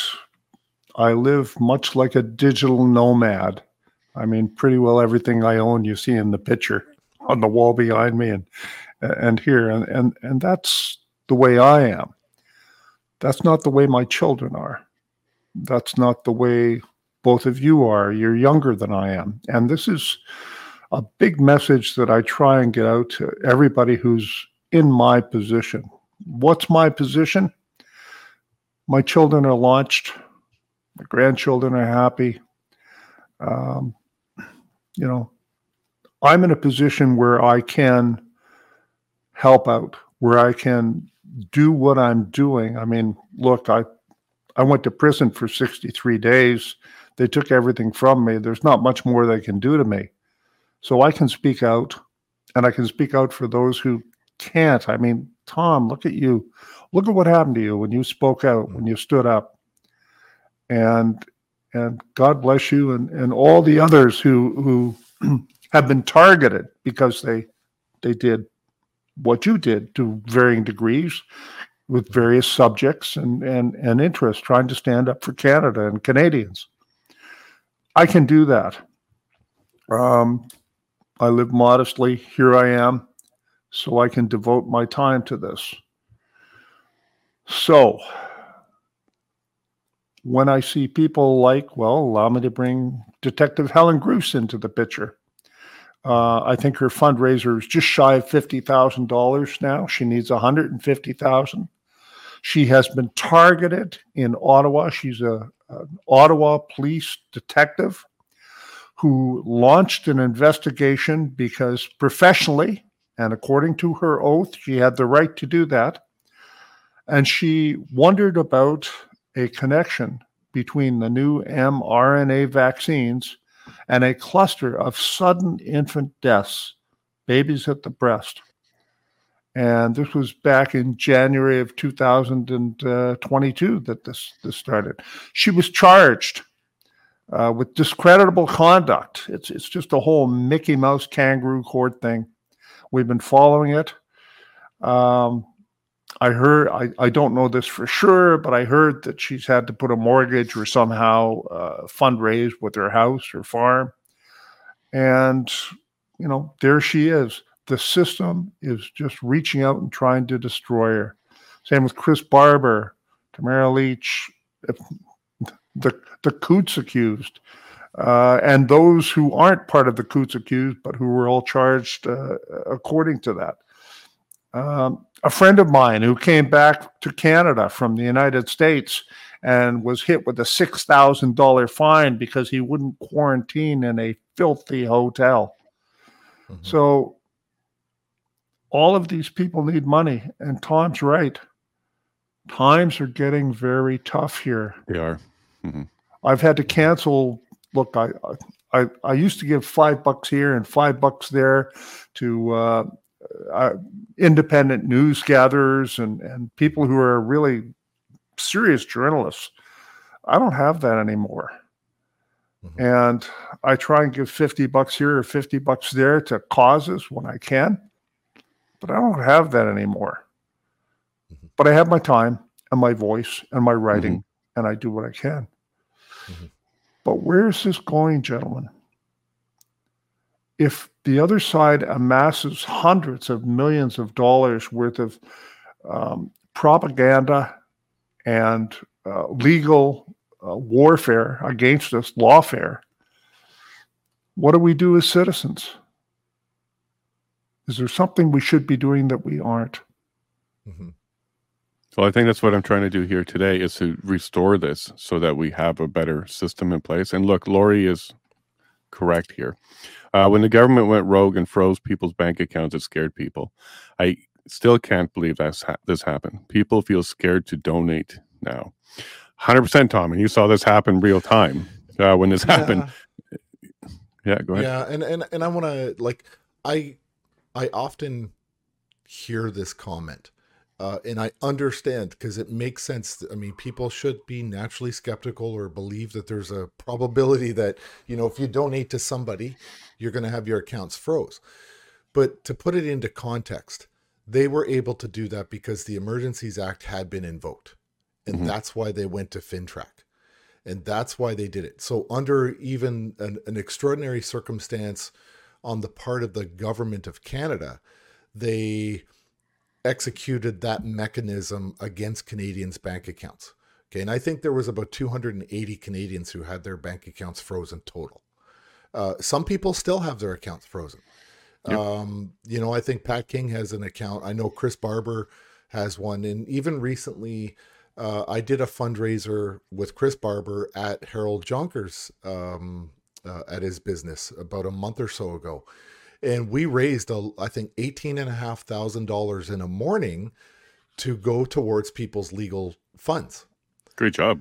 I live much like a digital nomad. I mean, pretty well everything I own you see in the picture on the wall behind me and and here, and and and that's the way I am. That's not the way my children are. That's not the way both of you are. You're younger than I am, and this is a big message that I try and get out to everybody who's in my position. What's my position? My children are launched. My grandchildren are happy. Um, you know, I'm in a position where I can help out, where I can do what I'm doing. I mean, look, I, I went to prison for sixty-three days. They took everything from me. There's not much more they can do to me. So I can speak out, and I can speak out for those who can't. I mean, Tom, look at you. Look at what happened to you when you spoke out, when you stood up. And and God bless you and, and all the others who who have been targeted because they they did what you did to varying degrees with various subjects and, and, and interests, trying to stand up for Canada and Canadians. I can do that. Um, I live modestly. Here I am, so I can devote my time to this. So when I see people like, well, allow me to bring Detective Helen Gruss into the picture. Uh, I think her fundraiser is just shy of fifty thousand dollars now. She needs one hundred fifty thousand dollars. She has been targeted in Ottawa. She's a, an Ottawa police detective who launched an investigation because professionally, and according to her oath, she had the right to do that. And she wondered about a connection between the new mRNA vaccines and a cluster of sudden infant deaths, babies at the breast. And this was back in January of two thousand twenty-two that this, this started. She was charged uh, with discreditable conduct. It's, it's just a whole Mickey Mouse kangaroo court thing. We've been following it. Um, I heard, I, I don't know this for sure, but I heard that she's had to put a mortgage or somehow uh, fundraise with her house or farm. And, you know, there she is. The system is just reaching out and trying to destroy her. Same with Chris Barber, Tamara Leach, the, the Coots accused, uh, and those who aren't part of the Coots accused, but who were all charged uh, according to that. Um, a friend of mine who came back to Canada from the United States and was hit with a six thousand dollars fine because he wouldn't quarantine in a filthy hotel. Mm-hmm. So all of these people need money, and Tom's right. Times are getting very tough here. They are. Mm-hmm. I've had to cancel. Look, I I, I used to give five bucks here and five bucks there to uh, uh, independent news gatherers and, and people who are really serious journalists. I don't have that anymore. Mm-hmm. And I try and give fifty bucks here or fifty bucks there to causes when I can, but I don't have that anymore. Mm-hmm. But I have my time and my voice and my writing, mm-hmm. and I do what I can. Mm-hmm. But where is this going, gentlemen? If the other side amasses hundreds of millions of dollars worth of um, propaganda and uh, legal uh, warfare against us, lawfare, what do we do as citizens? Is there something we should be doing that we aren't? Mm-hmm. Well, I think that's what I'm trying to do here today, is to restore this so that we have a better system in place. And look, Lori is correct here. Uh, when the government went rogue and froze people's bank accounts, it scared people. I still can't believe that's ha- this happened. People feel scared to donate now. one hundred percent, Tom, and you saw this happen real time uh, when this yeah. happened. Yeah, go ahead. Yeah, and, and, and I want to, like, I I often hear this comment. Uh, and I understand, because it makes sense. I mean, people should be naturally skeptical or believe that there's a probability that, you know, if you donate to somebody, you're going to have your accounts froze. But to put it into context, they were able to do that because the Emergencies Act had been invoked. And mm-hmm. that's why they went to FINTRAC. And that's why they did it. So under even an, an extraordinary circumstance on the part of the government of Canada, they executed that mechanism against Canadians' bank accounts. Okay, and I think there was about two hundred eighty Canadians who had their bank accounts frozen total. Uh, some people still have their accounts frozen. Yep. Um, you know, I think Pat King has an account. I know Chris Barber has one. And even recently, uh, I did a fundraiser with Chris Barber at Harold Jonkers um, uh, at his business about a month or so ago. And we raised, a, I think, eighteen and a half thousand dollars in a morning to go towards people's legal funds. Great job.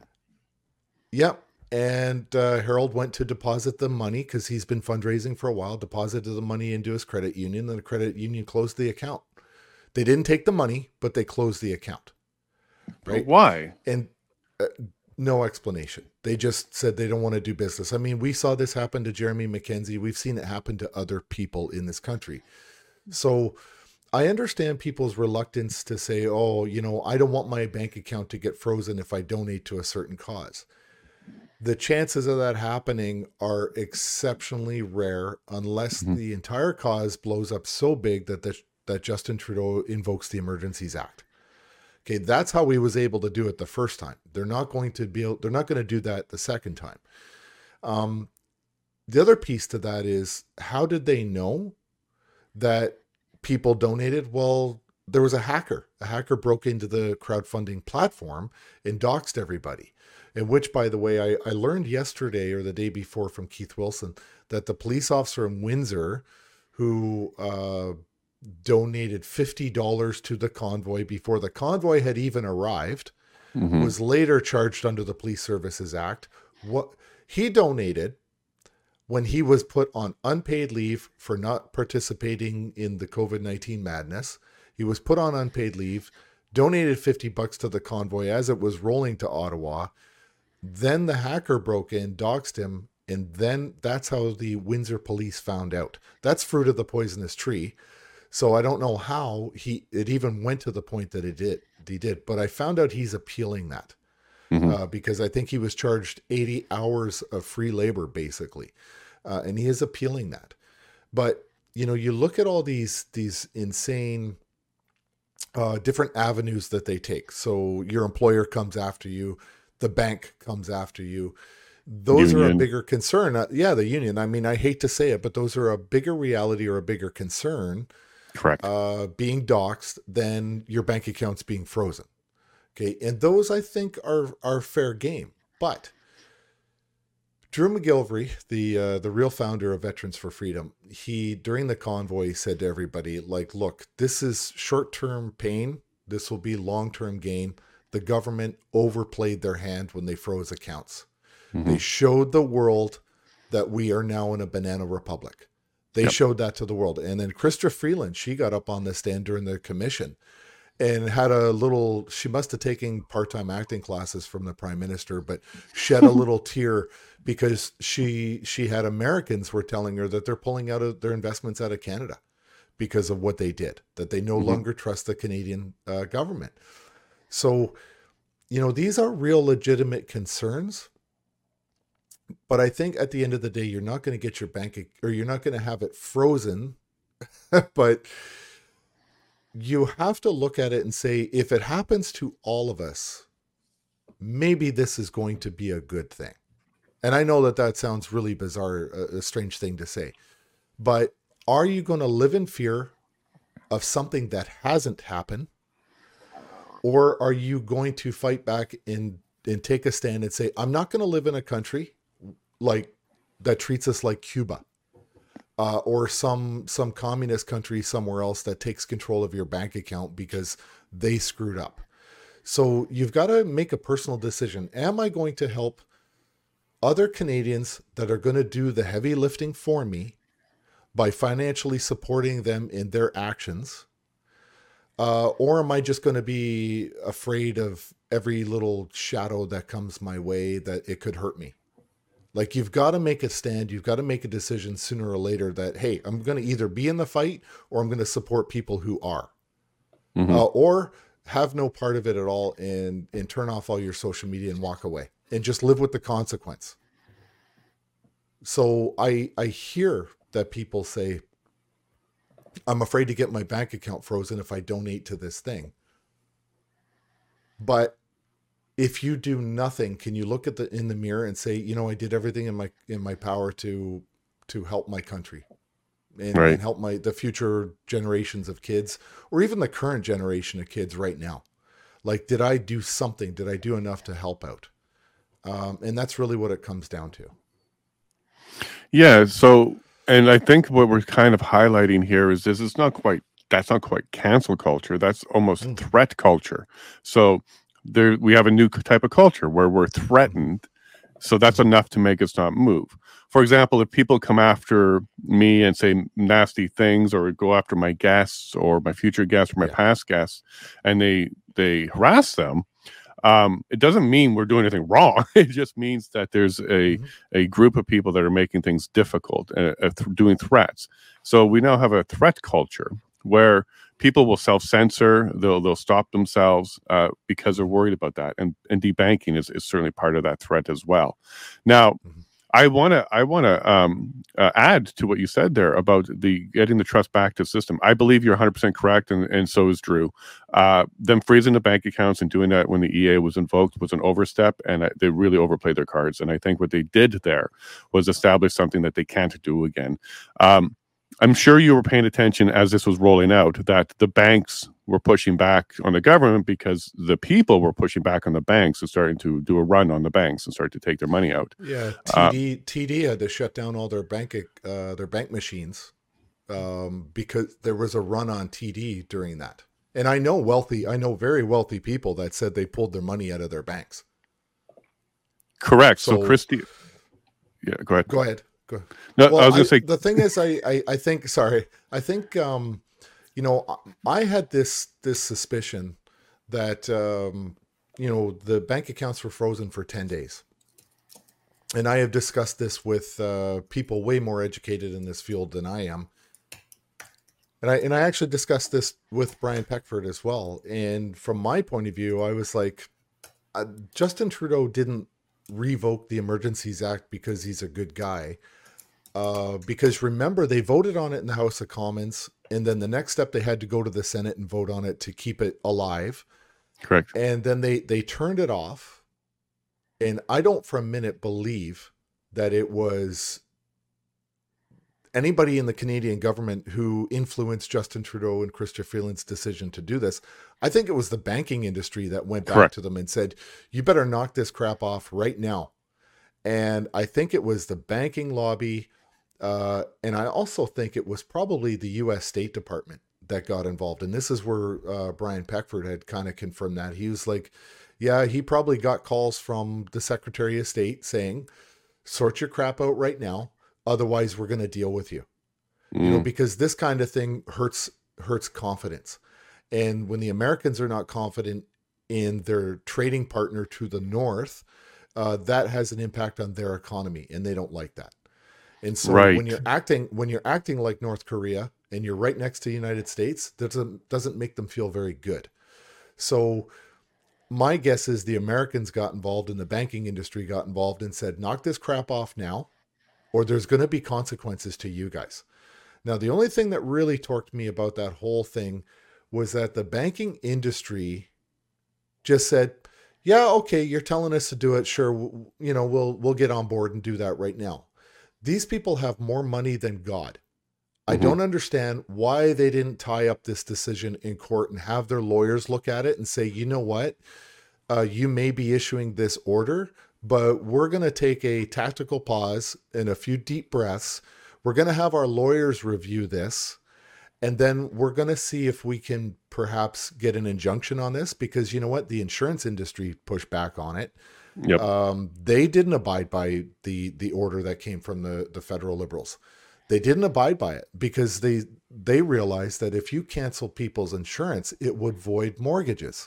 Yep. And uh, Harold went to deposit the money because he's been fundraising for a while, deposited the money into his credit union, and the credit union closed the account. They didn't take the money, but they closed the account. Right? But why? And uh, no explanation. They just said they don't want to do business. I mean, we saw this happen to Jeremy McKenzie. We've seen it happen to other people in this country. So I understand people's reluctance to say, oh, you know, I don't want my bank account to get frozen if I donate to a certain cause. The chances of that happening are exceptionally rare unless mm-hmm. the entire cause blows up so big that the, that Justin Trudeau invokes the Emergencies Act. Okay, that's how he was able to do it the first time. They're not going to be able, they're not going to do that the second time. Um, the other piece to that is, how did they know that people donated? Well, there was a hacker. A hacker broke into the crowdfunding platform and doxed everybody. In which, by the way, I, I learned yesterday or the day before from Keith Wilson that the police officer in Windsor who uh, donated fifty dollars to the convoy before the convoy had even arrived, mm-hmm. was later charged under the Police Services Act. What he donated when he was put on unpaid leave for not participating in the COVID nineteen madness. He was put on unpaid leave, donated fifty bucks to the convoy as it was rolling to Ottawa. Then the hacker broke in, doxed him, and then that's how the Windsor police found out. That's fruit of the poisonous tree. So I don't know how he it even went to the point that it did. He did, but I found out he's appealing that mm-hmm. uh, because I think he was charged eighty hours of free labor, basically, uh, and he is appealing that. But you know, you look at all these these insane uh, different avenues that they take. So your employer comes after you. The bank comes after you. Those union. Are a bigger concern. Uh, yeah, the union. I mean, I hate to say it, but those are a bigger reality or a bigger concern. Correct. Uh, being doxxed than your bank accounts being frozen. Okay, and those I think are are fair game. But Drew McGilvray, the uh, the real founder of Veterans for Freedom, he during the convoy said to everybody, like, look, this is short-term pain. This will be long-term gain. The government overplayed their hand when they froze accounts. Mm-hmm. They showed the world that we are now in a banana republic. They Yep. showed that to the world. And then Chrystia Freeland, she got up on the stand during the commission and had a little, she must have taken part-time acting classes from the prime minister, but shed a little tear because she she had Americans were telling her that they're pulling out of their investments out of Canada because of what they did, that they no Mhm. longer trust the Canadian uh, government. So, you know, these are real legitimate concerns. But I think at the end of the day, you're not going to get your bank ac- or you're not going to have it frozen. But you have to look at it and say, if it happens to all of us, maybe this is going to be a good thing. And I know that that sounds really bizarre, a, a strange thing to say. But are you going to live in fear of something that hasn't happened? Or are you going to fight back and, and take a stand and say, I'm not going to live in a country like that treats us like Cuba, uh, or some some communist country somewhere else that takes control of your bank account because they screwed up. So you've got to make a personal decision. Am I going to help other Canadians that are going to do the heavy lifting for me by financially supporting them in their actions? Uh, or am I just going to be afraid of every little shadow that comes my way that it could hurt me? Like, you've got to make a stand. You've got to make a decision sooner or later that, hey, I'm going to either be in the fight or I'm going to support people who are, Mhm. uh, or have no part of it at all and, and turn off all your social media and walk away and just live with the consequence. So I, I hear that people say, I'm afraid to get my bank account frozen if I donate to this thing. But if you do nothing, can you look at the in the mirror and say, you know, I did everything in my in my power to to help my country and, Right. and help my the future generations of kids, or even the current generation of kids right now? Like, did I do something? Did I do enough to help out? Um, and that's really what it comes down to. Yeah. So, and I think what we're kind of highlighting here is this is not quite, that's not quite cancel culture. That's almost Mm. threat culture. So there, we have a new type of culture where we're threatened. So that's enough to make us not move. For example, if people come after me and say nasty things or go after my guests or my future guests or my Yeah. past guests, and they they harass them, um, it doesn't mean we're doing anything wrong. It just means that there's a Mhm. a group of people that are making things difficult, uh, uh, th- doing threats. So we now have a threat culture where people will self-censor, they'll they'll stop themselves uh, because they're worried about that, and and debanking is, is certainly part of that threat as well. Now, Mhm. I want to I want to um, uh, add to what you said there about the getting the trust back to the system. I believe you're one hundred percent correct, and, and so is Drew. Uh, them freezing the bank accounts and doing that when the E A was invoked was an overstep, and uh, they really overplayed their cards. And I think what they did there was establish something that they can't do again. Um, I'm sure you were paying attention as this was rolling out that the banks were pushing back on the government because the people were pushing back on the banks and starting to do a run on the banks and start to take their money out. Yeah, Uh, T D T D had to shut down all their bank uh, their bank machines um, because there was a run on T D during that. And I know wealthy, I know very wealthy people that said they pulled their money out of their banks. Correct. So, So- Christy, yeah, go ahead. Go ahead. Go ahead. No, Well, I was going I- to say, the thing is, I, I, I think, sorry, I think, um, you know, I I had this, this suspicion that, um, you know, the bank accounts were frozen for ten days. And I have discussed this with uh, people way more educated in this field than I am. And I, and I actually discussed this with Brian Peckford as well. And from my point of view, I was like, uh, Justin Trudeau didn't revoke the Emergencies Act because he's a good guy. Uh, because remember, they voted on it in the House of Commons, and then the next step they had to go to the Senate and vote on it to keep it alive. correct. And then they they turned it off. And I don't for a minute believe that it was anybody in the Canadian government who influenced Justin Trudeau and Chrystia Freeland's decision to do this. I think it was the banking industry that went back Correct. to them and said, you better knock this crap off right now. And I think it was the banking lobby. Uh, and I also think it was probably the U S State Department that got involved. And this is where uh, Brian Peckford had kind of confirmed that. He was like, yeah, he probably got calls from the Secretary of State saying, Sort your crap out right now. Otherwise, we're going to deal with you. Mm. You know, because this kind of thing hurts hurts confidence. And when the Americans are not confident in their trading partner to the north, uh, that has an impact on their economy, and they don't like that. And so Right. when you're acting when you're acting like North Korea and you're right next to the United States, that doesn't doesn't make them feel very good. So my guess is the Americans got involved and the banking industry got involved and said, knock this crap off now, or there's going to be consequences to you guys. Now, the only thing that really torqued me about that whole thing was that the banking industry just said, yeah, okay, you're telling us to do it. Sure. You know, we'll, we'll get on board and do that right now. These people have more money than God. I Mm-hmm. don't understand why they didn't tie up this decision in court and have their lawyers look at it and say, you know what, uh, you may be issuing this order, but we're going to take a tactical pause and a few deep breaths. We're going to have our lawyers review this, and then we're going to see if we can perhaps get an injunction on this, because you know what, the insurance industry pushed back on it. Yep. Um, they didn't abide by the the order that came from the the federal Liberals. They didn't abide by it because they they realized that if you cancel people's insurance, it would void mortgages,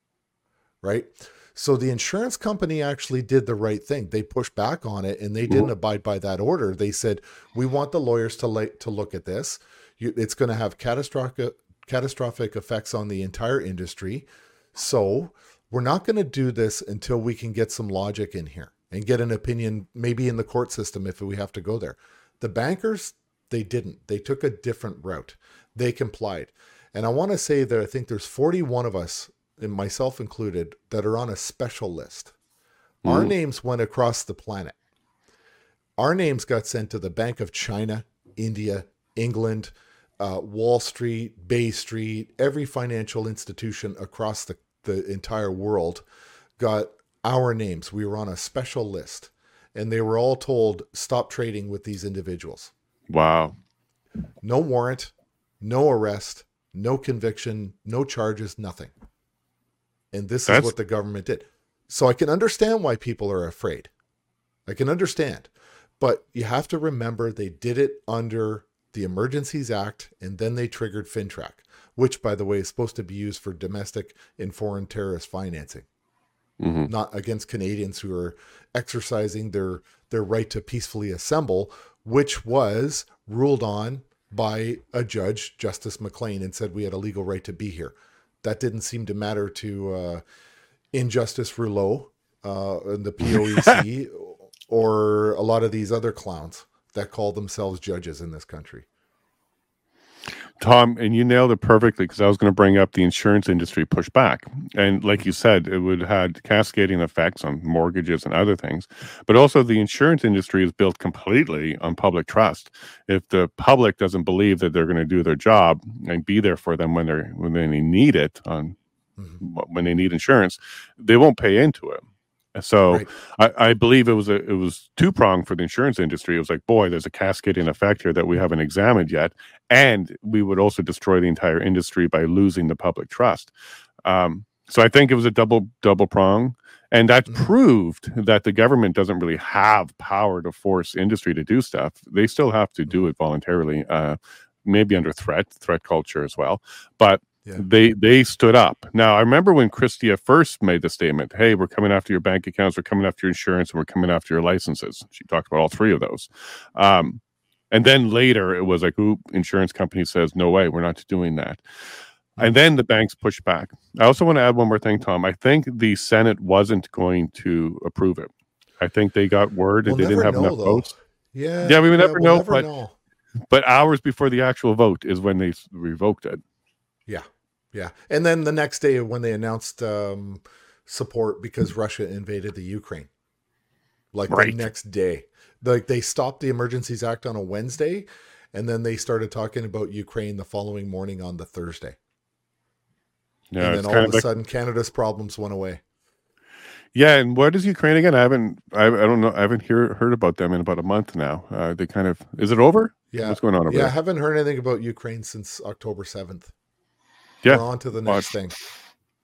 right? So the insurance company actually did the right thing. They pushed back on it, and they didn't abide by that order. They said, we want the lawyers to like to look at this. You, it's going to have catastrophic catastrophic effects on the entire industry. So we're not going to do this until we can get some logic in here and get an opinion, maybe in the court system if we have to go there. The bankers, they didn't. They took a different route. They complied. And I want to say that I think there's forty-one of us, and myself included, that are on a special list. Mm. Our names went across the planet. Our names got sent to the Bank of China, India, England, uh, Wall Street, Bay Street, every financial institution across the, the entire world got our names. We were on a special list. And they were all told, stop trading with these individuals. Wow. No warrant, no arrest, no conviction, no charges, nothing. And this That's... is what the government did. So I can understand why people are afraid. I can understand. But you have to remember they did it under the Emergencies Act, and then they triggered FINTRAC, which, by the way, is supposed to be used for domestic and foreign terrorist financing. Mm-hmm. Not against Canadians who are exercising their their right to peacefully assemble, which was ruled on by a judge, Justice McLean, and said we had a legal right to be here. That didn't seem to matter to uh, Injustice Rouleau uh, and the P O E C or a lot of these other clowns that call themselves judges in this country. Tom, and you nailed it perfectly, because I was going to bring up the insurance industry pushback. And like you said, it would have had cascading effects on mortgages and other things. But also the insurance industry is built completely on public trust. If the public doesn't believe that they're going to do their job and be there for them when they're when they need it, on mm-hmm. when they need insurance, they won't pay into it. So right. I, I believe it was a it was two pronged for the insurance industry. It was like, boy, there's a cascading effect here that we haven't examined yet, and we would also destroy the entire industry by losing the public trust. Um, so I think it was a double double prong, and that mm-hmm. proved that the government doesn't really have power to force industry to do stuff. They still have to do it voluntarily, uh, maybe under threat, threat culture as well, but. Yeah. They they stood up. Now, I remember when Chrystia first made the statement, hey, we're coming after your bank accounts, we're coming after your insurance, and we're coming after your licenses. She talked about all three of those. Um, and then later, it was like, ooh, insurance company says, no way, we're not doing that. And then the banks pushed back. I also want to add one more thing, Tom. I think the Senate wasn't going to approve it. I think they got word we'll that they didn't have know, enough though. votes. Yeah, yeah, we would yeah, never we'll know, never but, know. But hours before the actual vote is when they revoked it. Yeah. Yeah. And then the next day when they announced um, support because Russia invaded the Ukraine, like right. the next day, like they stopped the Emergencies Act on a Wednesday, and then they started talking about Ukraine the following morning on the Thursday. Yeah, and then all of, of a like... sudden Canada's problems went away. Yeah. And what is Ukraine again? I haven't, I, I don't know. I haven't hear, heard about them in about a month now. Uh, they kind of, is it over? Yeah. What's going on over yeah, there? I haven't heard anything about Ukraine since October seventh. Yeah. We're on to the next thing.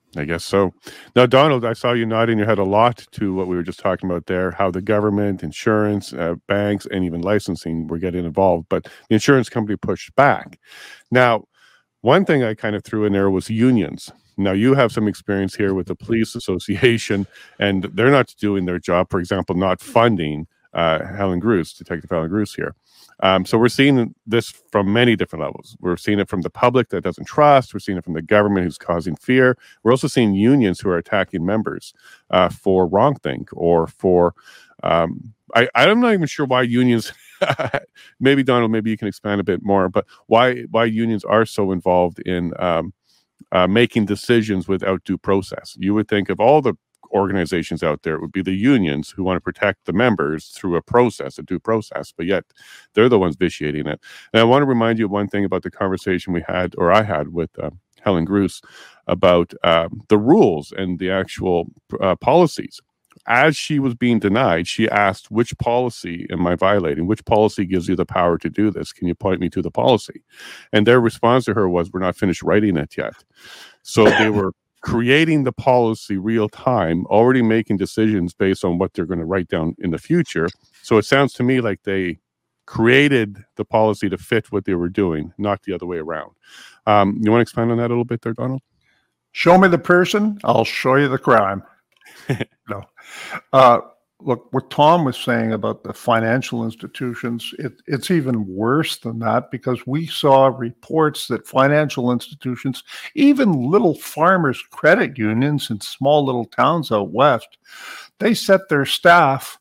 I guess so. Now, Donald, I saw you nodding your head a lot to what we were just talking about there, how the government, insurance, uh, banks, and even licensing were getting involved, but the insurance company pushed back. Now, one thing I kind of threw in there was unions. Now, you have some experience here with the police association, and they're not doing their job, for example, not funding uh, Helen Gruss, Detective Helen Gruss here. Um, so we're seeing this from many different levels. We're seeing it from the public that doesn't trust. We're seeing it from the government who's causing fear. We're also seeing unions who are attacking members uh, for wrongthink or for, um, I, I'm not even sure why unions, maybe Donald, maybe you can expand a bit more, but why why unions are so involved in um, uh, making decisions without due process. You would think of all the organizations out there, it would be the unions who want to protect the members through a process, a due process, but yet they're the ones vitiating it. And I want to remind you of one thing about the conversation we had, or I had with uh, Helen Gruss about uh, the rules and the actual uh, policies. As she was being denied, she asked, which policy am I violating? Which policy gives you the power to do this? Can you point me to the policy? And their response to her was, we're not finished writing it yet. So they were creating the policy real time, already making decisions based on what they're going to write down in the future. So it sounds to me like they created the policy to fit what they were doing, not the other way around. Um, you want to expand on that a little bit there, Donald? Show me the person, I'll show you the crime. No. Uh, look, what Tom was saying about the financial institutions, it, it's even worse than that, because we saw reports that financial institutions, even little farmers' credit unions in small little towns out west, they set their staff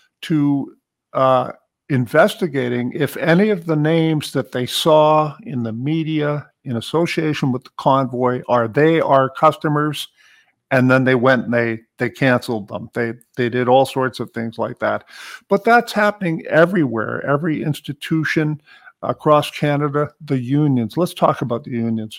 to uh, investigating if any of the names that they saw in the media in association with the convoy, are they our customers? And then they went and they they canceled them. They they did all sorts of things like that. But that's happening everywhere, every institution across Canada, the unions. Let's talk about the unions.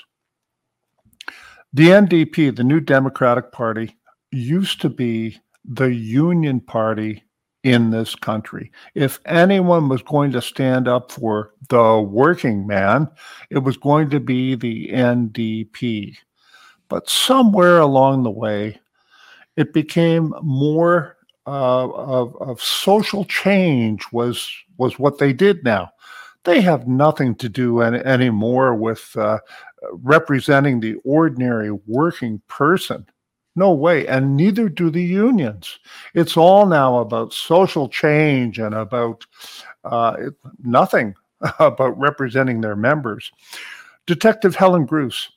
The N D P, the New Democratic Party, used to be the union party in this country. If anyone was going to stand up for the working man, it was going to be the N D P. But somewhere along the way, it became more uh, of, of social change was was what they did now. They have nothing to do any, anymore with uh, representing the ordinary working person. No way. And neither do the unions. It's all now about social change and about uh, it, nothing about representing their members. Detective Helen Gruss,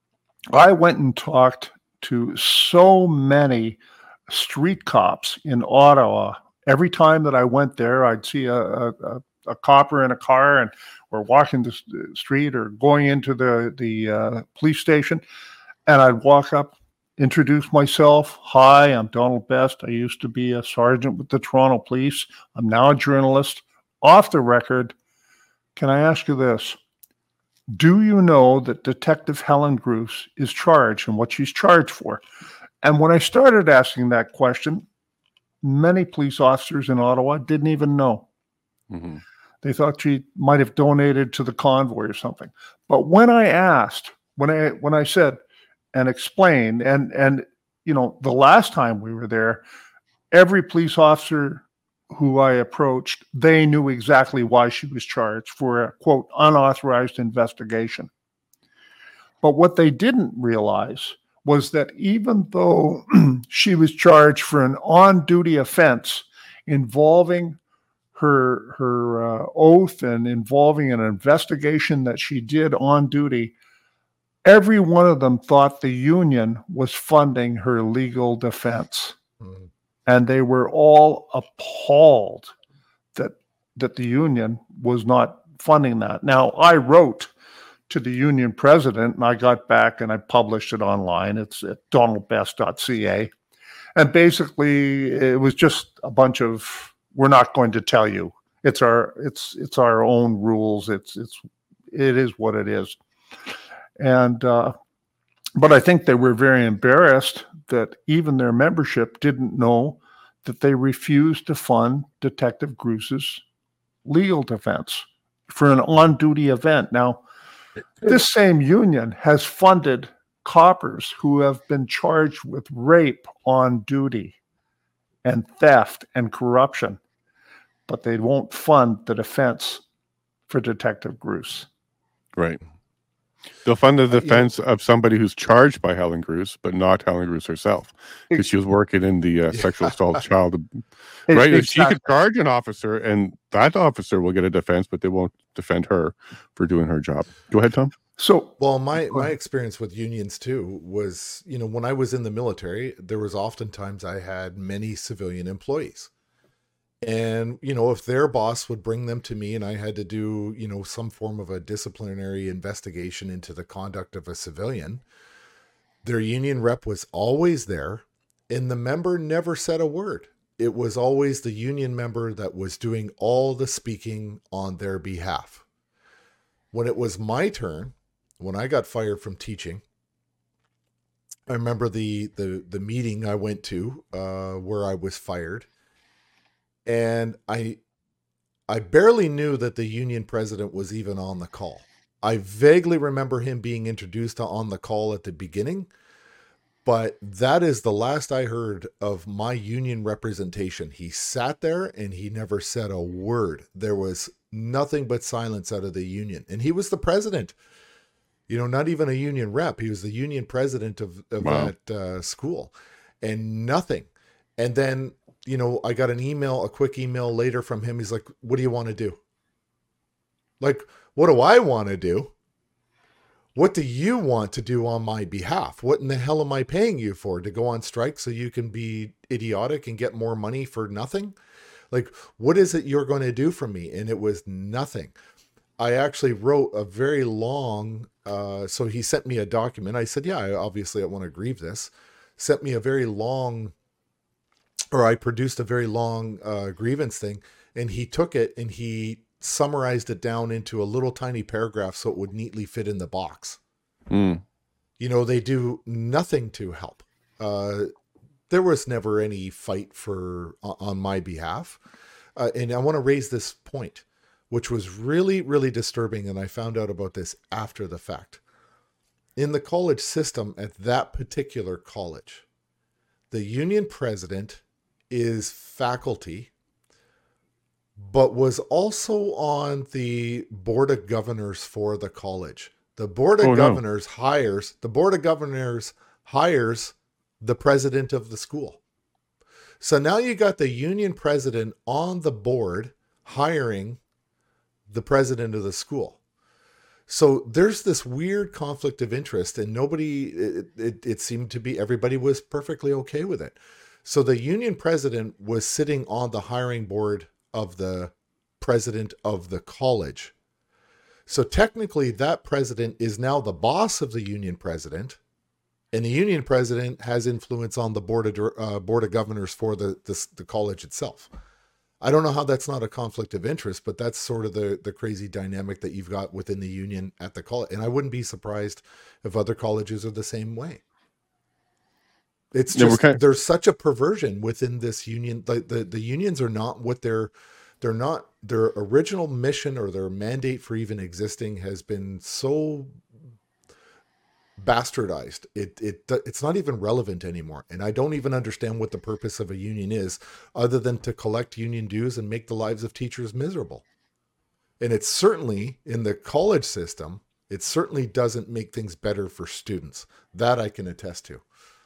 I went and talked to so many street cops in Ottawa. Every time that I went there, I'd see a, a, a copper in a car, and or walking the street or going into the, the uh, police station. And I'd walk up, introduce myself. Hi, I'm Donald Best. I used to be a sergeant with the Toronto Police. I'm now a journalist. Off the record, can I ask you this? Do you know that Detective Helen Gruss is charged and what she's charged for? And when I started asking that question, many police officers in Ottawa didn't even know. Mm-hmm. They thought she might have donated to the convoy or something. But when I asked, when I when I said and explained, and and you know, the last time we were there, every police officer who I approached, they knew exactly why she was charged for a, quote, unauthorized investigation. But what they didn't realize was that even though she was charged for an on-duty offense involving her, her uh, oath and involving an investigation that she did on duty, every one of them thought the union was funding her legal defense. Mm-hmm. And they were all appalled that that the union was not funding that. Now, I wrote to the union president, and I got back and I published it online. It's at donald best dot c a. And basically, it was just a bunch of, we're not going to tell you. It's our it's it's our own rules. It's it's it is what it is. And uh, but I think they were very embarrassed that even their membership didn't know that they refused to fund Detective Gruss's legal defense for an on-duty event. Now, this same union has funded coppers who have been charged with rape on duty and theft and corruption, but they won't fund the defense for Detective Gruss. Right. They'll fund the defense uh, yeah. of somebody who's charged by Helen Gruss, but not Helen Gruss herself, because she was working in the uh, sexual assault child. Right? Exactly. She could charge an officer, and that officer will get a defense, but they won't defend her for doing her job. Go ahead, Tom. So, well, my my experience with unions too was, you know, when I was in the military, there was oftentimes I had many civilian employees. And, you know, if their boss would bring them to me and I had to do, you know, some form of a disciplinary investigation into the conduct of a civilian, their union rep was always there and the member never said a word. It was always the union member that was doing all the speaking on their behalf. When it was my turn, when I got fired from teaching, I remember the the the meeting I went to uh, where I was fired. And I I barely knew that the union president was even on the call. I vaguely remember him being introduced to on the call at the beginning, but that is the last I heard of my union representation. He sat there and he never said a word. There was nothing but silence out of the union. And he was the president, you know, not even a union rep. He was the union president of, of wow. that uh, school, and nothing. And then, you know, I got an email, a quick email later from him. He's like, what do you want to do? Like, what do I want to do? What do you want to do on my behalf? What in the hell am I paying you for? To go on strike so you can be idiotic and get more money for nothing? Like, what is it you're going to do for me? And it was nothing. I actually wrote a very long, uh, so he sent me a document. I said, yeah, I, obviously I want to grieve this. Sent me a very long or I produced a very long uh, grievance thing, and he took it and he summarized it down into a little tiny paragraph so it would neatly fit in the box. Mm. You know, they do nothing to help. Uh, there was never any fight for on my behalf. Uh, and I want to raise this point, which was really, really disturbing. And I found out about this after the fact. In the college system at that particular college, the union president is faculty, but was also on the board of governors for the college. The board of oh, governors no. hires, the board of governors hires the president of the school. So now you got the union president on the board hiring the president of the school. So there's this weird conflict of interest, and nobody, it, it, it seemed to be, everybody was perfectly okay with it. So the union president was sitting on the hiring board of the president of the college. So technically that president is now the boss of the union president, and the union president has influence on the board of uh, board of governors for the, the the college itself. I don't know how that's not a conflict of interest, but that's sort of the, the crazy dynamic that you've got within the union at the college. And I wouldn't be surprised if other colleges are the same way. It's just, yeah, there's such a perversion within this union. The, the, the unions are not what they're, they're not, their original mission or their mandate for even existing has been so bastardized. It, it, it's not even relevant anymore. And I don't even understand what the purpose of a union is other than to collect union dues and make the lives of teachers miserable. And it's certainly in the college system, it certainly doesn't make things better for students. That I can attest to.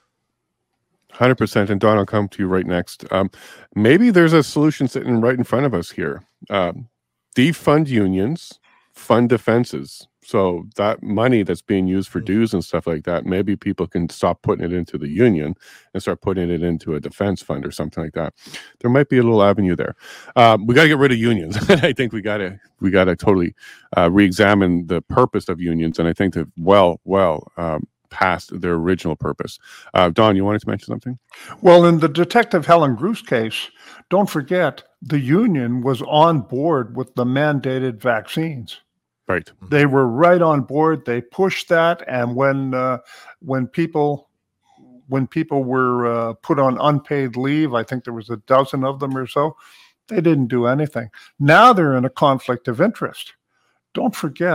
one hundred percent. And Don, I'll come to you right next. Um, maybe there's a solution sitting right in front of us here. Um, defund unions, fund defenses. So that money that's being used for dues and stuff like that, maybe people can stop putting it into the union and start putting it into a defense fund or something like that. There might be a little avenue there. Um, we got to get rid of unions. I think we got to we got to totally uh, re-examine the purpose of unions. And I think they've well, well, um, past their original purpose. Uh, Don, you wanted to mention something? Well, in the Detective Helen Gruss case, don't forget the union was on board with the mandated vaccines. Right. They were right on board. They pushed that, and when uh, when people when people were uh, put on unpaid leave, I think there was a dozen of them or so, they didn't do anything. Now they're in a conflict of interest. Don't forget,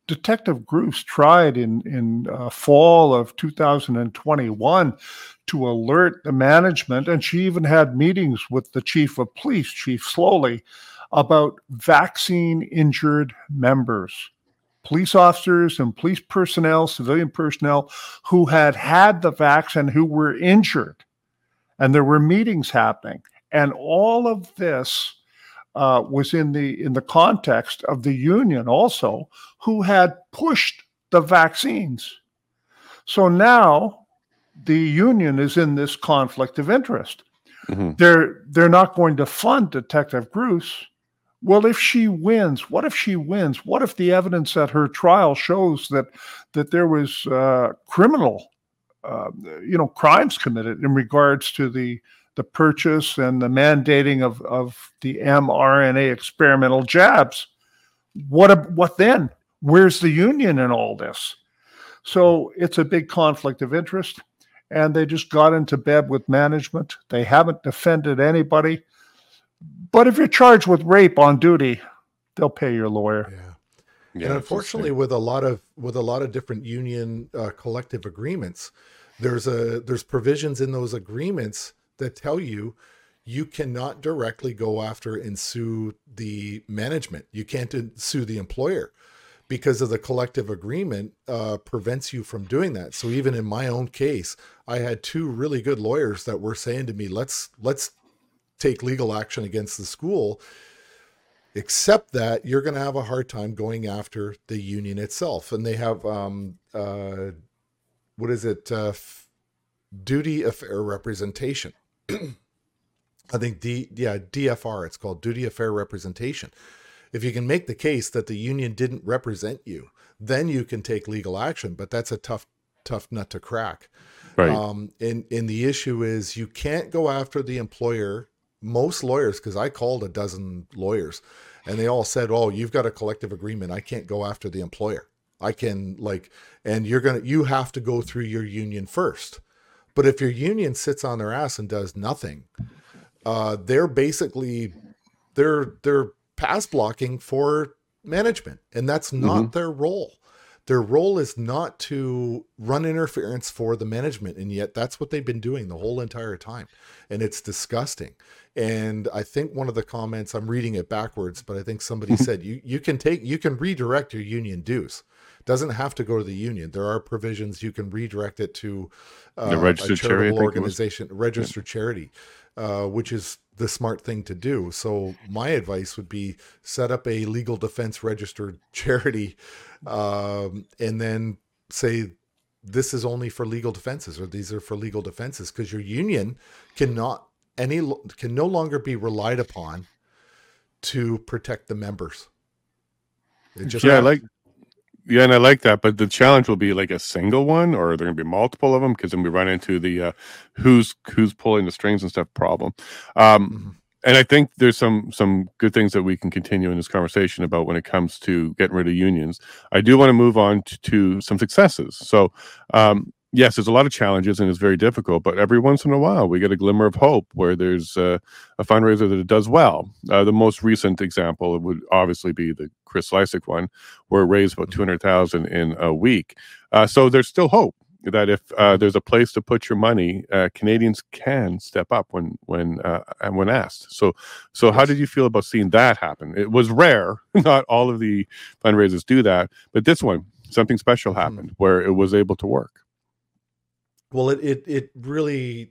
Detective Gruss tried in, in uh, fall of two thousand twenty-one to alert the management, and she even had meetings with the chief of police, Chief Slowly, about vaccine-injured members, police officers and police personnel, civilian personnel who had had the vaccine who were injured. And there were meetings happening. And all of this uh, was in the in the context of the union also, who had pushed the vaccines. So now the union is in this conflict of interest. Mm-hmm. They're they're not going to fund Detective Gruss. Well, if she wins, what if she wins? What if the evidence at her trial shows that that there was uh, criminal, uh, you know, crimes committed in regards to the the purchase and the mandating of, of the mRNA experimental jabs? What what then? Where's the union in all this? So it's a big conflict of interest, and they just got into bed with management. They haven't defended anybody. But if you're charged with rape on duty, they'll pay your lawyer. Yeah. Yeah, and unfortunately, with a lot of with a lot of different union uh, collective agreements, there's a there's provisions in those agreements that tell you you cannot directly go after and sue the management. You can't sue the employer because of the collective agreement uh, prevents you from doing that. So even in my own case, I had two really good lawyers that were saying to me, let's let's take legal action against the school, except that you're going to have a hard time going after the union itself. And they have, um, uh, what is it? Uh, f- duty of fair representation. I think D, yeah, D F R, it's called duty of fair representation. If you can make the case that the union didn't represent you, then you can take legal action, but that's a tough, tough nut to crack. Right. Um, and, and the issue is you can't go after the employer. Most lawyers, because I called a dozen lawyers and they all said, oh, you've got a collective agreement. I can't go after the employer. I can like, and you're going to, you have to go through your union first. But if your union sits on their ass and does nothing, uh, they're basically, they're, they're pass blocking for management. And that's not mm-hmm. their role. Their role is not to run interference for the management. And yet that's what they've been doing the whole entire time. And it's disgusting. And I think one of the comments, I'm reading it backwards, but I think somebody said you, you can take, you can redirect your union dues. Doesn't have to go to the union. There are provisions you can redirect it to uh, the registered a charitable charity, organization, registered yeah. charity, uh, which is the smart thing to do. So my advice would be set up a legal defense registered charity, um, and then say this is only for legal defenses, or these are for legal defenses, because your union cannot any can no longer be relied upon to protect the members. It just yeah, like. Yeah, and I like that, but the challenge will be like a single one, or are there going to be multiple of them? Because then we run into the uh, who's who's pulling the strings and stuff problem. Um, mm-hmm. And I think there's some some good things that we can continue in this conversation about when it comes to getting rid of unions. I do want to move on to, to some successes. So, um, yes, there's a lot of challenges and it's very difficult, but every once in a while we get a glimmer of hope where there's uh, a fundraiser that it does well. Uh, the most recent example would obviously be the Chris Lysyk one, where it raised about two hundred thousand dollars in a week. Uh, so there's still hope that if uh, there's a place to put your money, uh, Canadians can step up when when uh, and when asked. So, so yes. How did you feel about seeing that happen? It was rare; not all of the fundraisers do that, but this one, something special happened mm-hmm. where it was able to work. Well, it it it really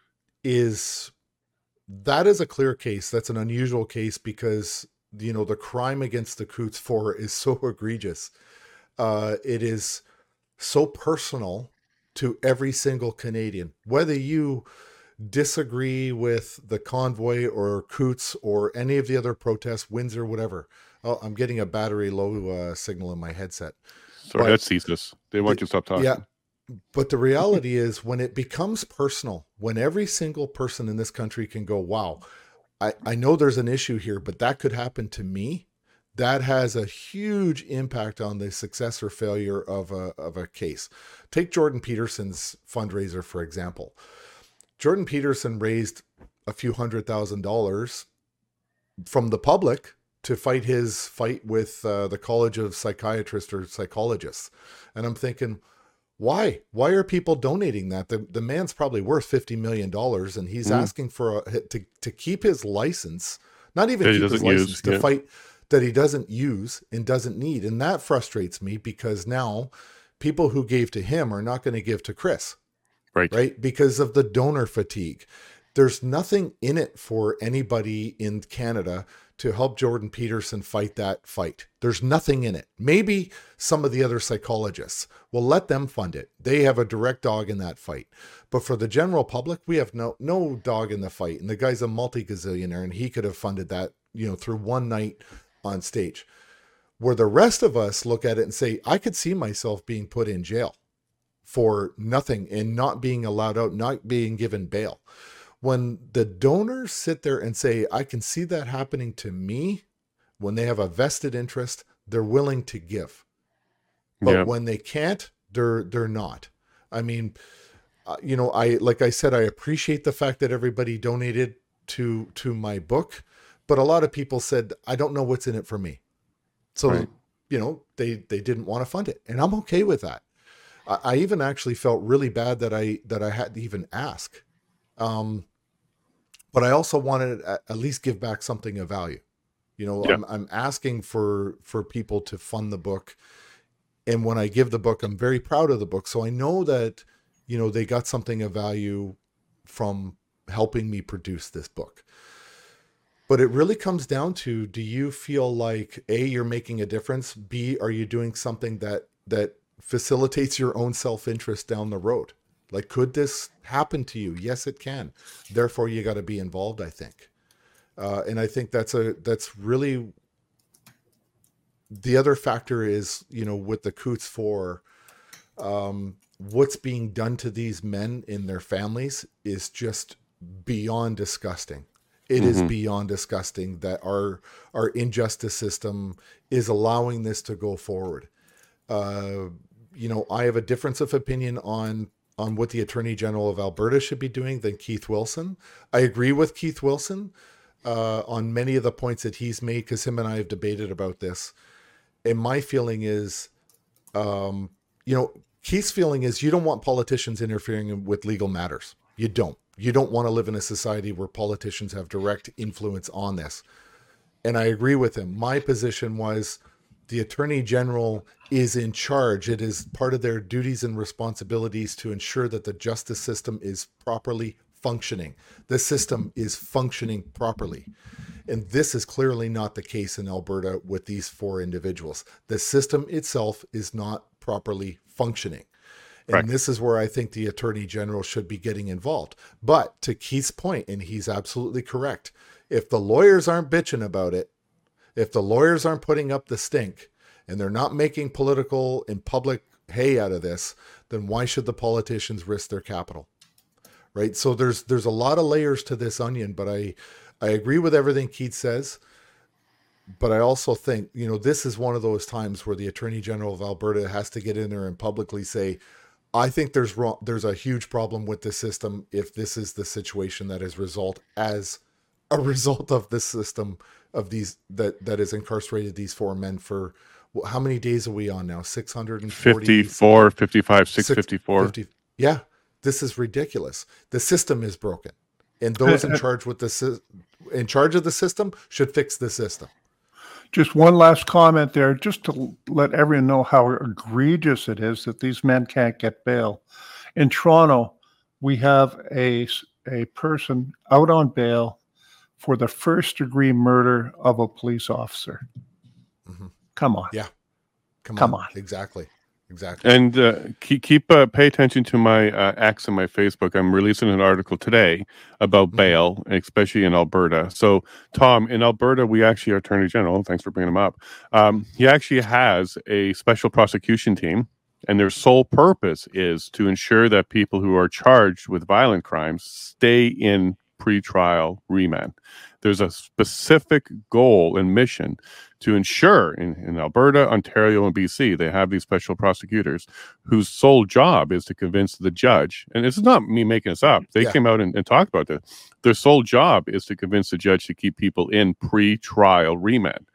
is. That is a clear case. That's an unusual case because, you know, the crime against the Coutts Four is so egregious. Uh, it is so personal to every single Canadian, whether you disagree with the convoy or Coutts or any of the other protests, Windsor, whatever. Oh, I'm getting a battery low uh, signal in my headset. Sorry, but that's ceaseless. They want the, you to stop talking. Yeah. But the reality is when it becomes personal, when every single person in this country can go, wow, I, I know there's an issue here, but that could happen to me. That has a huge impact on the success or failure of a, of a case. Take Jordan Peterson's fundraiser, for example. Jordan Peterson raised a few hundred thousand dollars from the public to fight his fight with uh, the College of Psychiatrists or Psychologists. And I'm thinking, why? Why are people donating that? The, the man's probably worth fifty million dollars, and he's mm. asking for a, to, to keep his license, not even that keep his license, use, to yeah. fight that he doesn't use and doesn't need. And that frustrates me, because now people who gave to him are not going to give to Chris. Right. Right. Because of the donor fatigue. There's nothing in it for anybody in Canada to help Jordan Peterson fight that fight. There's nothing in it. Maybe some of the other psychologists will let them fund it. They have a direct dog in that fight. But for the general public, we have no no dog in the fight. And the guy's a multi-gazillionaire, and he could have funded that, you know, through one night on stage. Where the rest of us look at it and say, I could see myself being put in jail for nothing and not being allowed out, not being given bail. When the donors sit there and say, I can see that happening to me, when they have a vested interest, they're willing to give. But yeah. when they can't, they're they're not. I mean, uh, you know, I like I said, I appreciate the fact that everybody donated to to my book, but a lot of people said, I don't know what's in it for me. So, right. you know, they they didn't want to fund it, and I'm okay with that. I, I even actually felt really bad that I that I had to even ask. Um, But I also wanted to at least give back something of value. You know, yeah. I'm, I'm asking for, for people to fund the book. And when I give the book, I'm very proud of the book. So I know that, you know, they got something of value from helping me produce this book. But it really comes down to, do you feel like, A, you're making a difference? B, are you doing something that, that facilitates your own self-interest down the road? Like, could this happen to you? Yes, it can. Therefore, you got to be involved, I think. Uh, and I think that's a, that's really, the other factor is, you know, with the Coutts Four, um, what's being done to these men in their families is just beyond disgusting. It mm-hmm. is beyond disgusting that our, our injustice system is allowing this to go forward. Uh, you know, I have a difference of opinion on on what the Attorney General of Alberta should be doing than Keith Wilson. I agree with Keith Wilson uh, on many of the points that he's made, because him and I have debated about this. And my feeling is, um, you know, Keith's feeling is you don't want politicians interfering with legal matters. You don't. You don't want to live in a society where politicians have direct influence on this. And I agree with him. My position was, the Attorney General is in charge. It is part of their duties and responsibilities to ensure that the justice system is properly functioning. The system is functioning properly. And this is clearly not the case in Alberta with these four individuals. The system itself is not properly functioning. And right. this is where I think the Attorney General should be getting involved. But to Keith's point, and he's absolutely correct, if the lawyers aren't bitching about it, if the lawyers aren't putting up the stink, and they're not making political and public hay out of this, then why should the politicians risk their capital? Right? So there's there's a lot of layers to this onion, but I I agree with everything Keith says. But I also think, you know, this is one of those times where the Attorney General of Alberta has to get in there and publicly say, I think there's wrong, there's a huge problem with the system if this is the situation that is result as a result of this system of these that that has incarcerated these four men for how many days are we on now? six hundred forty fifty-four, fifty-five, six fifty-four. fifty, yeah, this is ridiculous. The system is broken, and those in charge with the in charge of the system should fix the system. Just one last comment there, just to let everyone know how egregious it is that these men can't get bail. In Toronto, we have a a person out on bail for the first degree murder of a police officer. Mm-hmm. Come on. Yeah. Come, Come on. on. Exactly. Exactly. And uh, keep, keep uh, pay attention to my uh, X and my Facebook. I'm releasing an article today about mm-hmm. bail, especially in Alberta. So, Tom, in Alberta, we actually, our Attorney General, thanks for bringing him up, um, he actually has a special prosecution team, and their sole purpose is to ensure that people who are charged with violent crimes stay in pre-trial remand. There's a specific goal and mission to ensure in, in Alberta, Ontario, and B C, they have these special prosecutors whose sole job is to convince the judge, and this is not me making this up, they Yeah. came out and, and talked about this. Their sole job is to convince the judge to keep people in pre-trial remand.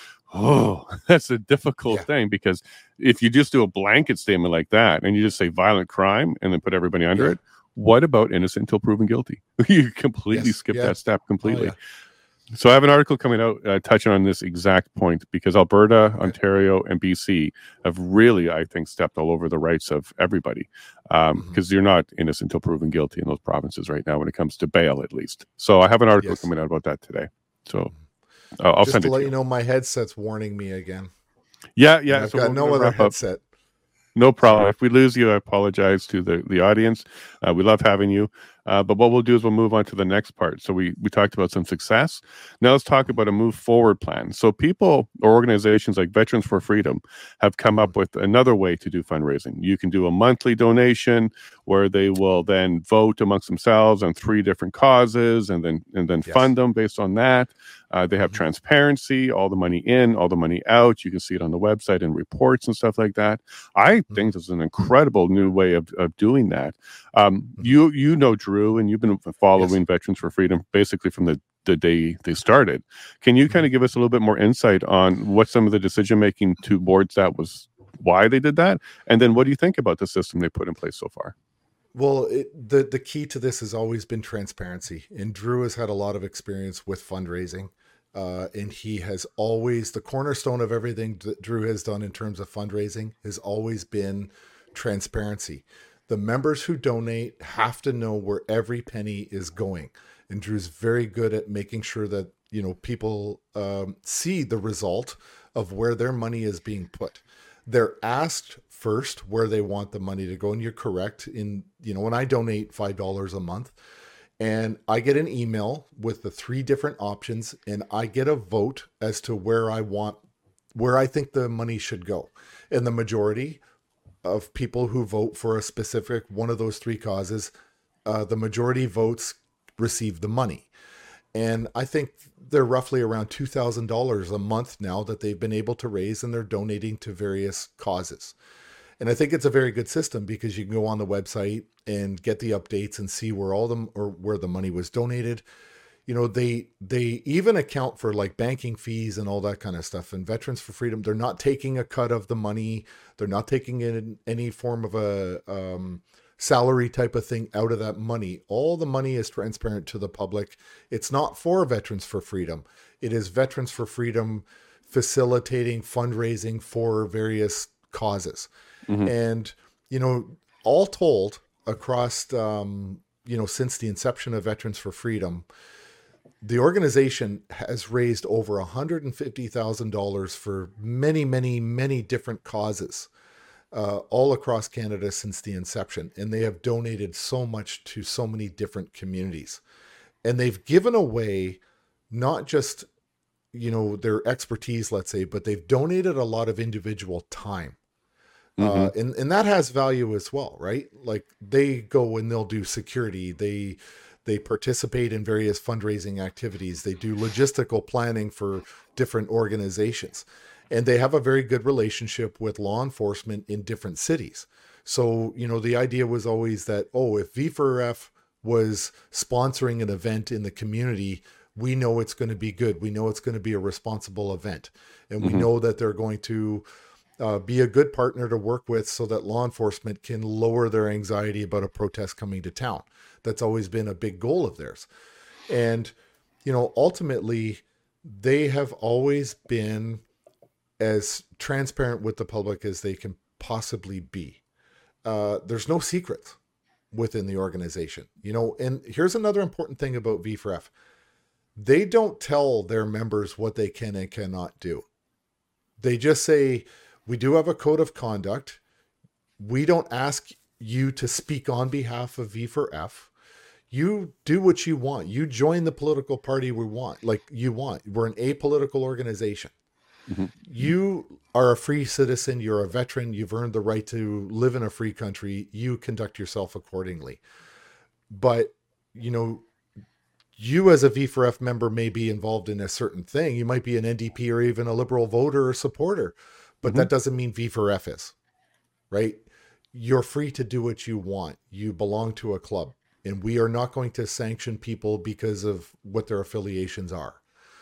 Oh, that's a difficult Yeah. thing, because if you just do a blanket statement like that and you just say violent crime and then put everybody under Yeah. it, what about innocent until proven guilty? You completely Yes. skip Yeah. that step completely. Oh, So I have an article coming out uh, touching on this exact point, because Alberta, Okay. Ontario, and B C have really, I think, stepped all over the rights of everybody, because um, Mhm. you're not innocent until proven guilty in those provinces right now when it comes to bail, at least. So I have an article Yes. coming out about that today. So uh, I'll Just send to it let to you you. know, my headset's warning me again. Yeah, And yeah. I've So got we're no gonna other wrap up. headset. No problem. If we lose you, I apologize to the, the audience. Uh, we love having you. Uh, but what we'll do is we'll move on to the next part. So we, we talked about some success. Now let's talk about a move forward plan. So people or organizations like Veterans for Freedom have come up with another way to do fundraising. You can do a monthly donation where they will then vote amongst themselves on three different causes and then and then Yes. fund them based on that. Uh, they have Mhm. transparency, all the money in, all the money out. You can see it on the website and reports and stuff like that. I Mhm. think this is an incredible new way of, of doing that. Um, Mhm. you you know Drew, and you've been following Yes. Veterans for Freedom basically from the, the day they started. Can you Mhm. kind of give us a little bit more insight on what some of the decision making towards that was, why they did that, and then what do you think about the system they put in place so far? Well, it, the the key to this has always been transparency, and Drew has had a lot of experience with fundraising, uh, and he has always, the cornerstone of everything that Drew has done in terms of fundraising has always been transparency. The members who donate have to know where every penny is going, and Drew's very good at making sure that, you know, people um, see the result of where their money is being put. They're asked first where they want the money to go, and you're correct. In, you know, when I donate five dollars a month, and I get an email with the three different options, and I get a vote as to where I want, where I think the money should go. And the majority of people who vote for a specific one of those three causes, uh, the majority votes receive the money. And I think they're roughly around two thousand dollars a month now that they've been able to raise, and they're donating to various causes. And I think it's a very good system, because you can go on the website and get the updates and see where all them, or where the money was donated. You know, they they even account for like banking fees and all that kind of stuff. And Veterans for Freedom, they're not taking a cut of the money. They're not taking in any form of a um, salary type of thing out of that money. All the money is transparent to the public. It's not for Veterans for Freedom. It is Veterans for Freedom facilitating fundraising for various causes. Mhm. And, you know, all told, across, um, you know, since the inception of Veterans for Freedom, the organization has raised over one hundred fifty thousand dollars for many, many, many different causes, uh, all across Canada since the inception. And they have donated so much to so many different communities. And they've given away not just, you know, their expertise, let's say, but they've donated a lot of individual time. Mhm. Uh, and, and that has value as well, right? Like, they go and they'll do security. They, they participate in various fundraising activities. They do logistical planning for different organizations, and they have a very good relationship with law enforcement in different cities. So, you know, the idea was always that, oh, if V four F was sponsoring an event in the community, we know it's going to be good. We know it's going to be a responsible event, and we Mhm. know that they're going to uh, be a good partner to work with, so that law enforcement can lower their anxiety about a protest coming to town. That's always been a big goal of theirs. And, you know, ultimately, they have always been as transparent with the public as they can possibly be. Uh, there's no secrets within the organization, you know. And here's another important thing about V four F. They don't tell their members what they can and cannot do. They just say, we do have a code of conduct. We don't ask you to speak on behalf of V four F. You do what you want. You join the political party we want, like you want. We're an apolitical organization. Mhm. You are a free citizen. You're a veteran. You've earned the right to live in a free country. You conduct yourself accordingly. But, you know, you as a V four F member may be involved in a certain thing. You might be an N D P or even a Liberal voter or supporter, but mm-hmm. that doesn't mean V four F is, right? You're free to do what you want. You belong to a club, and we are not going to sanction people because of what their affiliations are.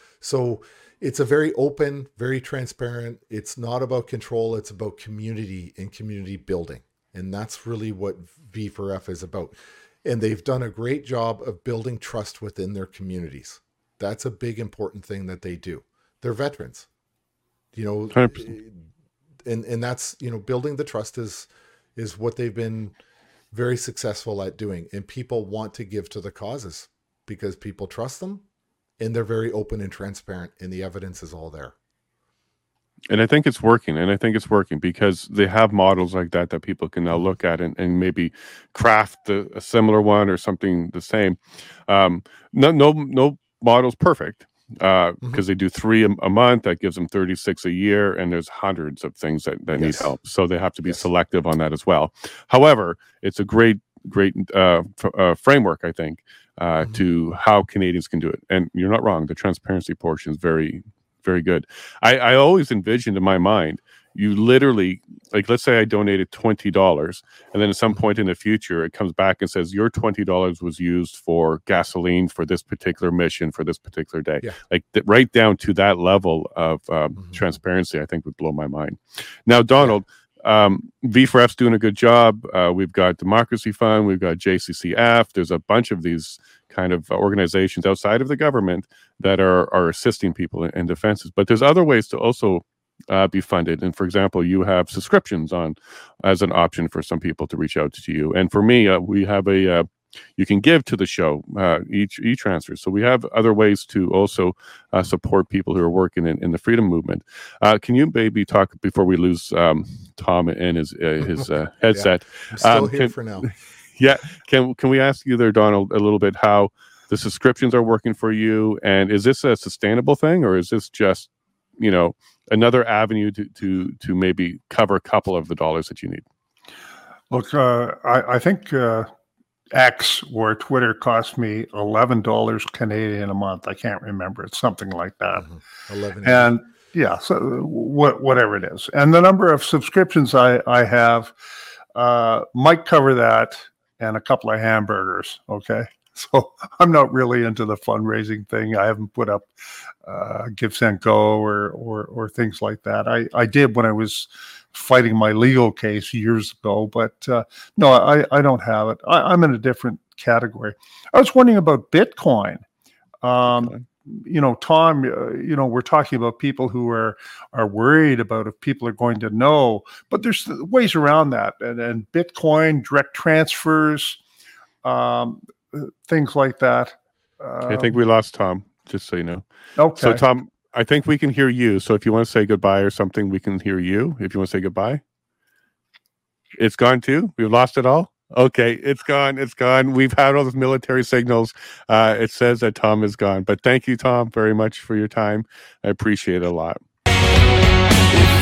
So it's a very open, very transparent. It's not about control. It's about community and community building. And that's really what V four F is about. And they've done a great job of building trust within their communities. That's a big, important thing that they do. They're veterans, you know, one hundred percent. and and that's, you know, building the trust is is what they've been very successful at doing. And people want to give to the causes because people trust them, and they're very open and transparent, and the evidence is all there. And I think it's working. And I think it's working because they have models like that that people can now look at and, and maybe craft a, a similar one or something the same. Um, no, no, no model's perfect because uh, mm-hmm. they do three a, a month. That gives them thirty-six a year. And there's hundreds of things that, that yes. need help. So they have to be yes. selective on that as well. However, it's a great, great uh, f- uh, framework, I think, uh, mm-hmm. to how Canadians can do it. And you're not wrong. The transparency portion is very, very good. I, I always envisioned in my mind, you literally, like, let's say I donated twenty dollars, and then at some point in the future, it comes back and says, your twenty dollars was used for gasoline for this particular mission for this particular day. Yeah. Like th- right down to that level of um, mm-hmm. transparency, I think would blow my mind. Now, Donald, yeah. um, V four F's doing a good job. Uh, we've got Democracy Fund. We've got J C C F. There's a bunch of these kind of organizations outside of the government that are are assisting people in, in defenses. But there's other ways to also uh, be funded. And for example, you have subscriptions on as an option for some people to reach out to you. And for me, uh, we have a uh, you can give to the show uh, each e-transfer. So we have other ways to also uh, support people who are working in, in the freedom movement. Uh, can you maybe talk before we lose um, Tom and his uh, his uh, headset? Yeah, I'm still um, here can, for now. Yeah, can can we ask you there, Donald, a little bit how the subscriptions are working for you, and is this a sustainable thing, or is this just, you know, another avenue to to to maybe cover a couple of the dollars that you need? Look, uh, I, I think uh, X or Twitter cost me eleven dollars Canadian a month. I can't remember. It's something like that. Mm-hmm. Eleven. And yeah, so what whatever it is, and the number of subscriptions I I have uh, might cover that. And a couple of hamburgers, okay? So I'm not really into the fundraising thing. I haven't put up uh, Give, Send, Go or, or or things like that. I, I did when I was fighting my legal case years ago, but uh, no, I, I don't have it. I, I'm in a different category. I was wondering about Bitcoin. Um, okay. You know, Tom, uh, you know, we're talking about people who are are worried about if people are going to know, but there's ways around that. And, and Bitcoin, direct transfers, um, things like that. Um, I think we lost Tom, just so you know. Okay. So, Tom, I think we can hear you. So if you want to say goodbye or something, we can hear you. If you want to say goodbye. It's gone too? We've lost it all? Okay, it's gone. It's gone. We've had all those military signals. Uh, it says that Tom is gone. But thank you, Tom, very much for your time. I appreciate it a lot.